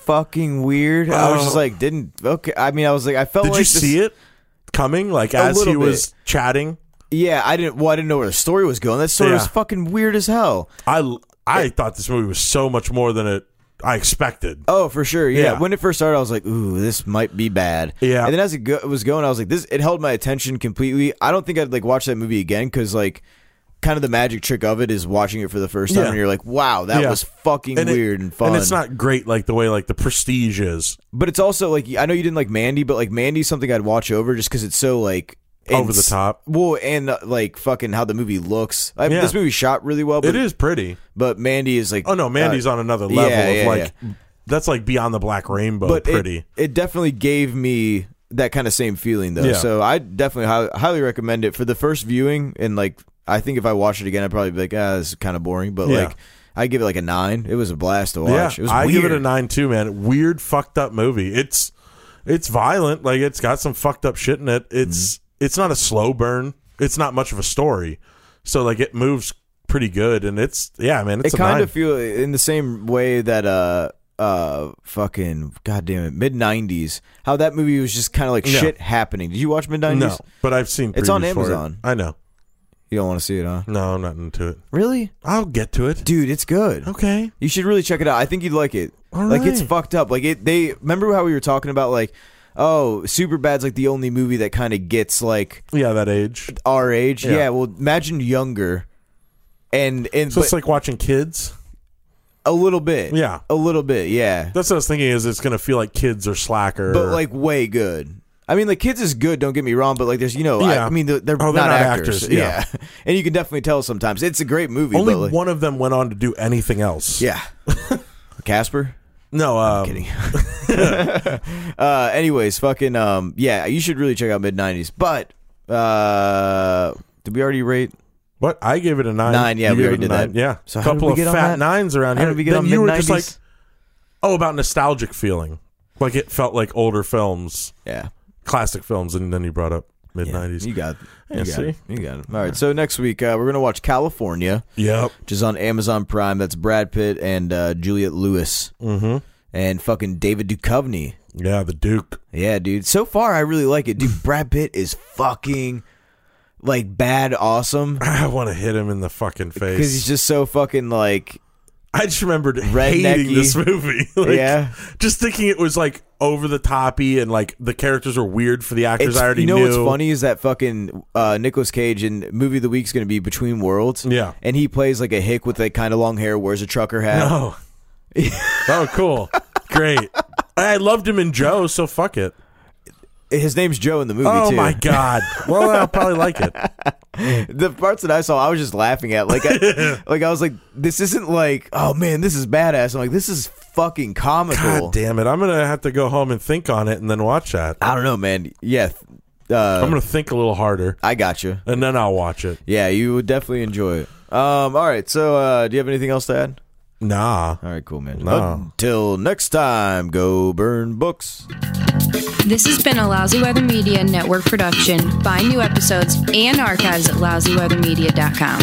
fucking weird. I was just like, didn't okay. I mean, I was like, I felt Did like you this, see it coming? Like A as he little was bit. chatting. Yeah, I didn't. Well, I didn't know where the story was going. That story Yeah. was fucking weird as hell. I I thought this movie was so much more than it I expected. Oh, for sure. Yeah. Yeah. When it first started, I was like, "Ooh, this might be bad." Yeah. And then as it go- was going, I was like, "This." It held my attention completely. I don't think I'd like watch that movie again because, like, kind of the magic trick of it is watching it for the first time, Yeah. and you're like, "Wow, that Yeah. was fucking And it- weird and fun." And it's not great like the way like the Prestige is. But it's also like I know you didn't like Mandy, but like Mandy's something I'd watch over just because it's so like Over ins- the top. Well, and uh, like fucking how the movie looks. I, Yeah. This movie shot really well. But, It is pretty. but Mandy is like Oh no, Mandy's uh, on another level yeah, of yeah, like yeah. that's like Beyond the Black Rainbow but pretty. It, it definitely gave me that kind of same feeling though. Yeah. So I definitely hi- highly recommend it for the first viewing. And like I think if I watched it again, I'd probably be like, ah, this is kind of boring. But Yeah. like I give it like a nine. It was a blast to watch. yeah, It was I weird. give it a nine too, man. Weird, fucked up movie. It's it's violent. Like it's got some fucked up shit in it. It's Mm-hmm. it's not a slow burn. It's not much of a story. So like it moves pretty good, and it's yeah, man. It's It a kind nine. of feel in the same way that uh uh fucking goddamn it mid nineties how that movie was just kind of like Yeah. shit happening. Did you watch mid nineties? no, but I've seen. It's on previews for it. Amazon. I know. You don't want to see it, huh? No, I'm not into it. Really, I'll get to it. dude? It's good. Okay. You should really check it out. I think you'd like it. All like it's right. fucked up. Like it. They remember how we were talking about like, oh, Superbad's like the only movie that kind of gets like Yeah, that age. our age. Yeah. Yeah. Well, imagine younger, and and So but it's like watching kids. a little bit. Yeah. a little bit. Yeah. That's what I was thinking. Is it's gonna feel like kids are slacker, But like way good. I mean, like Kids is good. Don't get me wrong, but like there's you know, I, Yeah. I mean they're, they're, Oh, they're not, not actors. actors, yeah. and you can definitely tell sometimes it's a great movie. only but like, one of them went on to do anything else. yeah, Casper. No, um, Kidding. uh, anyways, fucking um, yeah, you should really check out mid nineties. But uh, did we already rate? What? I gave it a nine. Nine, yeah, You we gave already it a did nine. that. Yeah, So a how did couple we of get on fat that? nines around How here. did we get then on you were just like, mid-nineties? oh, about nostalgic feeling, like it felt like older films, Yeah, classic films, and then you brought up mid yeah, nineties. you got it. You Yeah, got see? it. You got it. All right. So next week uh, we're gonna watch California, Yep. which is on Amazon Prime. That's Brad Pitt and uh, Juliette Lewis Mm-hmm. and fucking David Duchovny. Yeah, the Duke. Yeah, dude. So far, I really like it, dude. Brad Pitt is fucking like bad awesome I want to hit him in the fucking face because he's just so fucking like I just remembered rednecky. hating this movie. Like, Yeah. just thinking it was like over the toppy and like the characters were weird for the actors It's, I already you know knew. what's funny is that fucking uh, Nicolas Cage in movie of the week's going to be Between Worlds. Yeah. and he plays like a hick with like kind of long hair, wears a trucker hat. No. Oh, cool. Great. I loved him in Joe, so fuck it. His name's Joe in the movie Oh too. my god. Well, I'll probably like it. The parts that I saw, I was just laughing at. Like, I, like I was like, this isn't like, oh man, this is badass. I'm like, this is fucking comical. God damn it. I'm going to have to go home and think on it and then watch that. I don't know, man. Yeah, uh, I'm going to think a little harder I got you. and then I'll watch it. Yeah, you would definitely enjoy it. Um, all right. So, uh, do you have anything else to add? Nah. All right, cool, man. No. Until next time, go burn books. This has been a Lousy Weather Media Network production. Find new episodes and archives at lousy weather media dot com.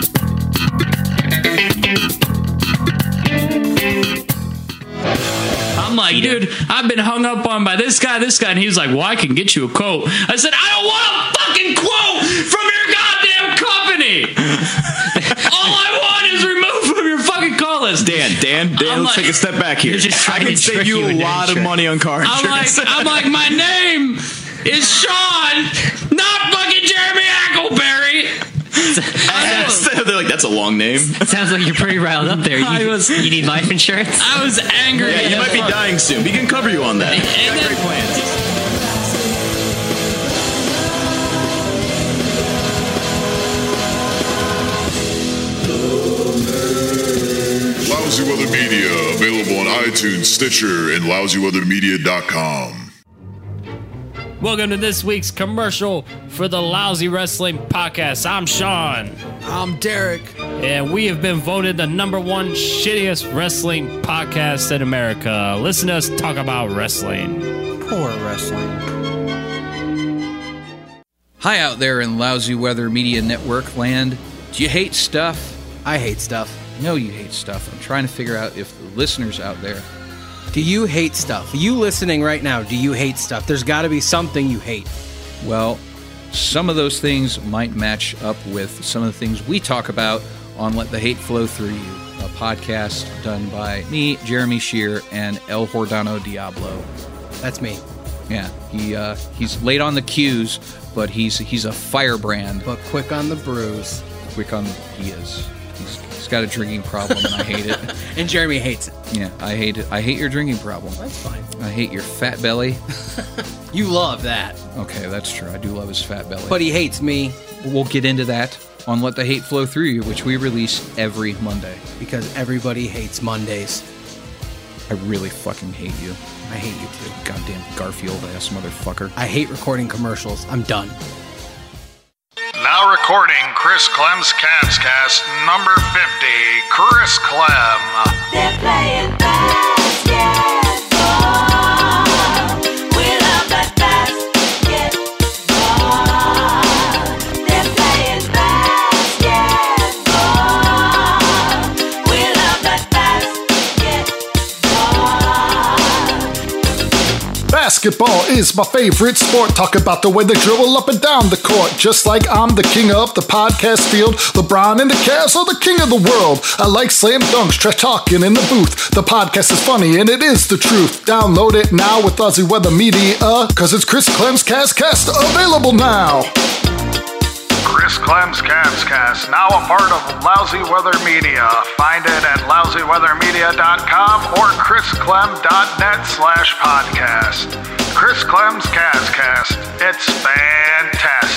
I'm like, dude, I've been hung up on by this guy, this guy, and he was like, well, I can get you a quote. I said, I don't want a fucking quote from your goddamn company. All I want is removed from your fucking call list. Dan, Dan, Dan, I'm let's like- take a step back here. You're just I trying can to save trick you you a into lot of insurance. money on car I'm like, insurance. I'm like, my name is Sean, not fucking Jeremy Ackleberry. They're like, that's a long name. Sounds like you're pretty riled up there. You, I was- you need life insurance? I was angry. Yeah, you might be dying soon. We can cover you on that. And Got then- great plans. Lousy Weather Media, available on iTunes, Stitcher, and lousy weather media dot com. Welcome to this week's commercial for the Lousy Wrestling Podcast. I'm Sean. I'm Derek. And we have been voted the number one shittiest wrestling podcast in America. Listen to us talk about wrestling. Poor wrestling. Hi out there in Lousy Weather Media Network land. Do you hate stuff? I hate stuff. No, you hate stuff. I'm trying to figure out if the listeners out there Do you hate stuff? You listening right now, do you hate stuff? There's got to be something you hate. Well, some of those things might match up with some of the things we talk about on Let the Hate Flow Through You, a podcast done by me, Jeremy Shear, and El Hordano Diablo. That's me. Yeah, he uh, he's late on the cues, but he's he's a firebrand. But quick on the bruise. Quick on, he is. He's, he's got a drinking problem, and I hate it. And Jeremy hates it. Yeah, I hate it. I hate your drinking problem. That's fine. I hate your fat belly. You love that. Okay, that's true. I do love his fat belly. But he hates me. We'll get into that on Let the Hate Flow Through You, which we release every Monday. Because everybody hates Mondays. I really fucking hate you. I hate you too. Goddamn Garfield-ass motherfucker. I hate recording commercials. I'm done. Now recording Chris Clem's Cavs Cast number fifty. Chris Clem. They're playing basketball. We love that basketball. They're playing basketball. We love that basketball. Basketball is my favorite sport. Talk about the way they dribble up and down the court. Just like I'm the king of the podcast field. LeBron and the Cavs are the king of the world. I like slam dunks, trash talking in the booth. The podcast is funny and it is the truth. Download it now with Aussie Weather Media, cause it's Chris Clem's Cast Cast available now. Chris Clem's Cavs Cast, now a part of Lousy Weather Media. Find it at lousy weather media dot com or chris clem dot net slash podcast. Chris Clem's Cavs Cast. It's fantastic.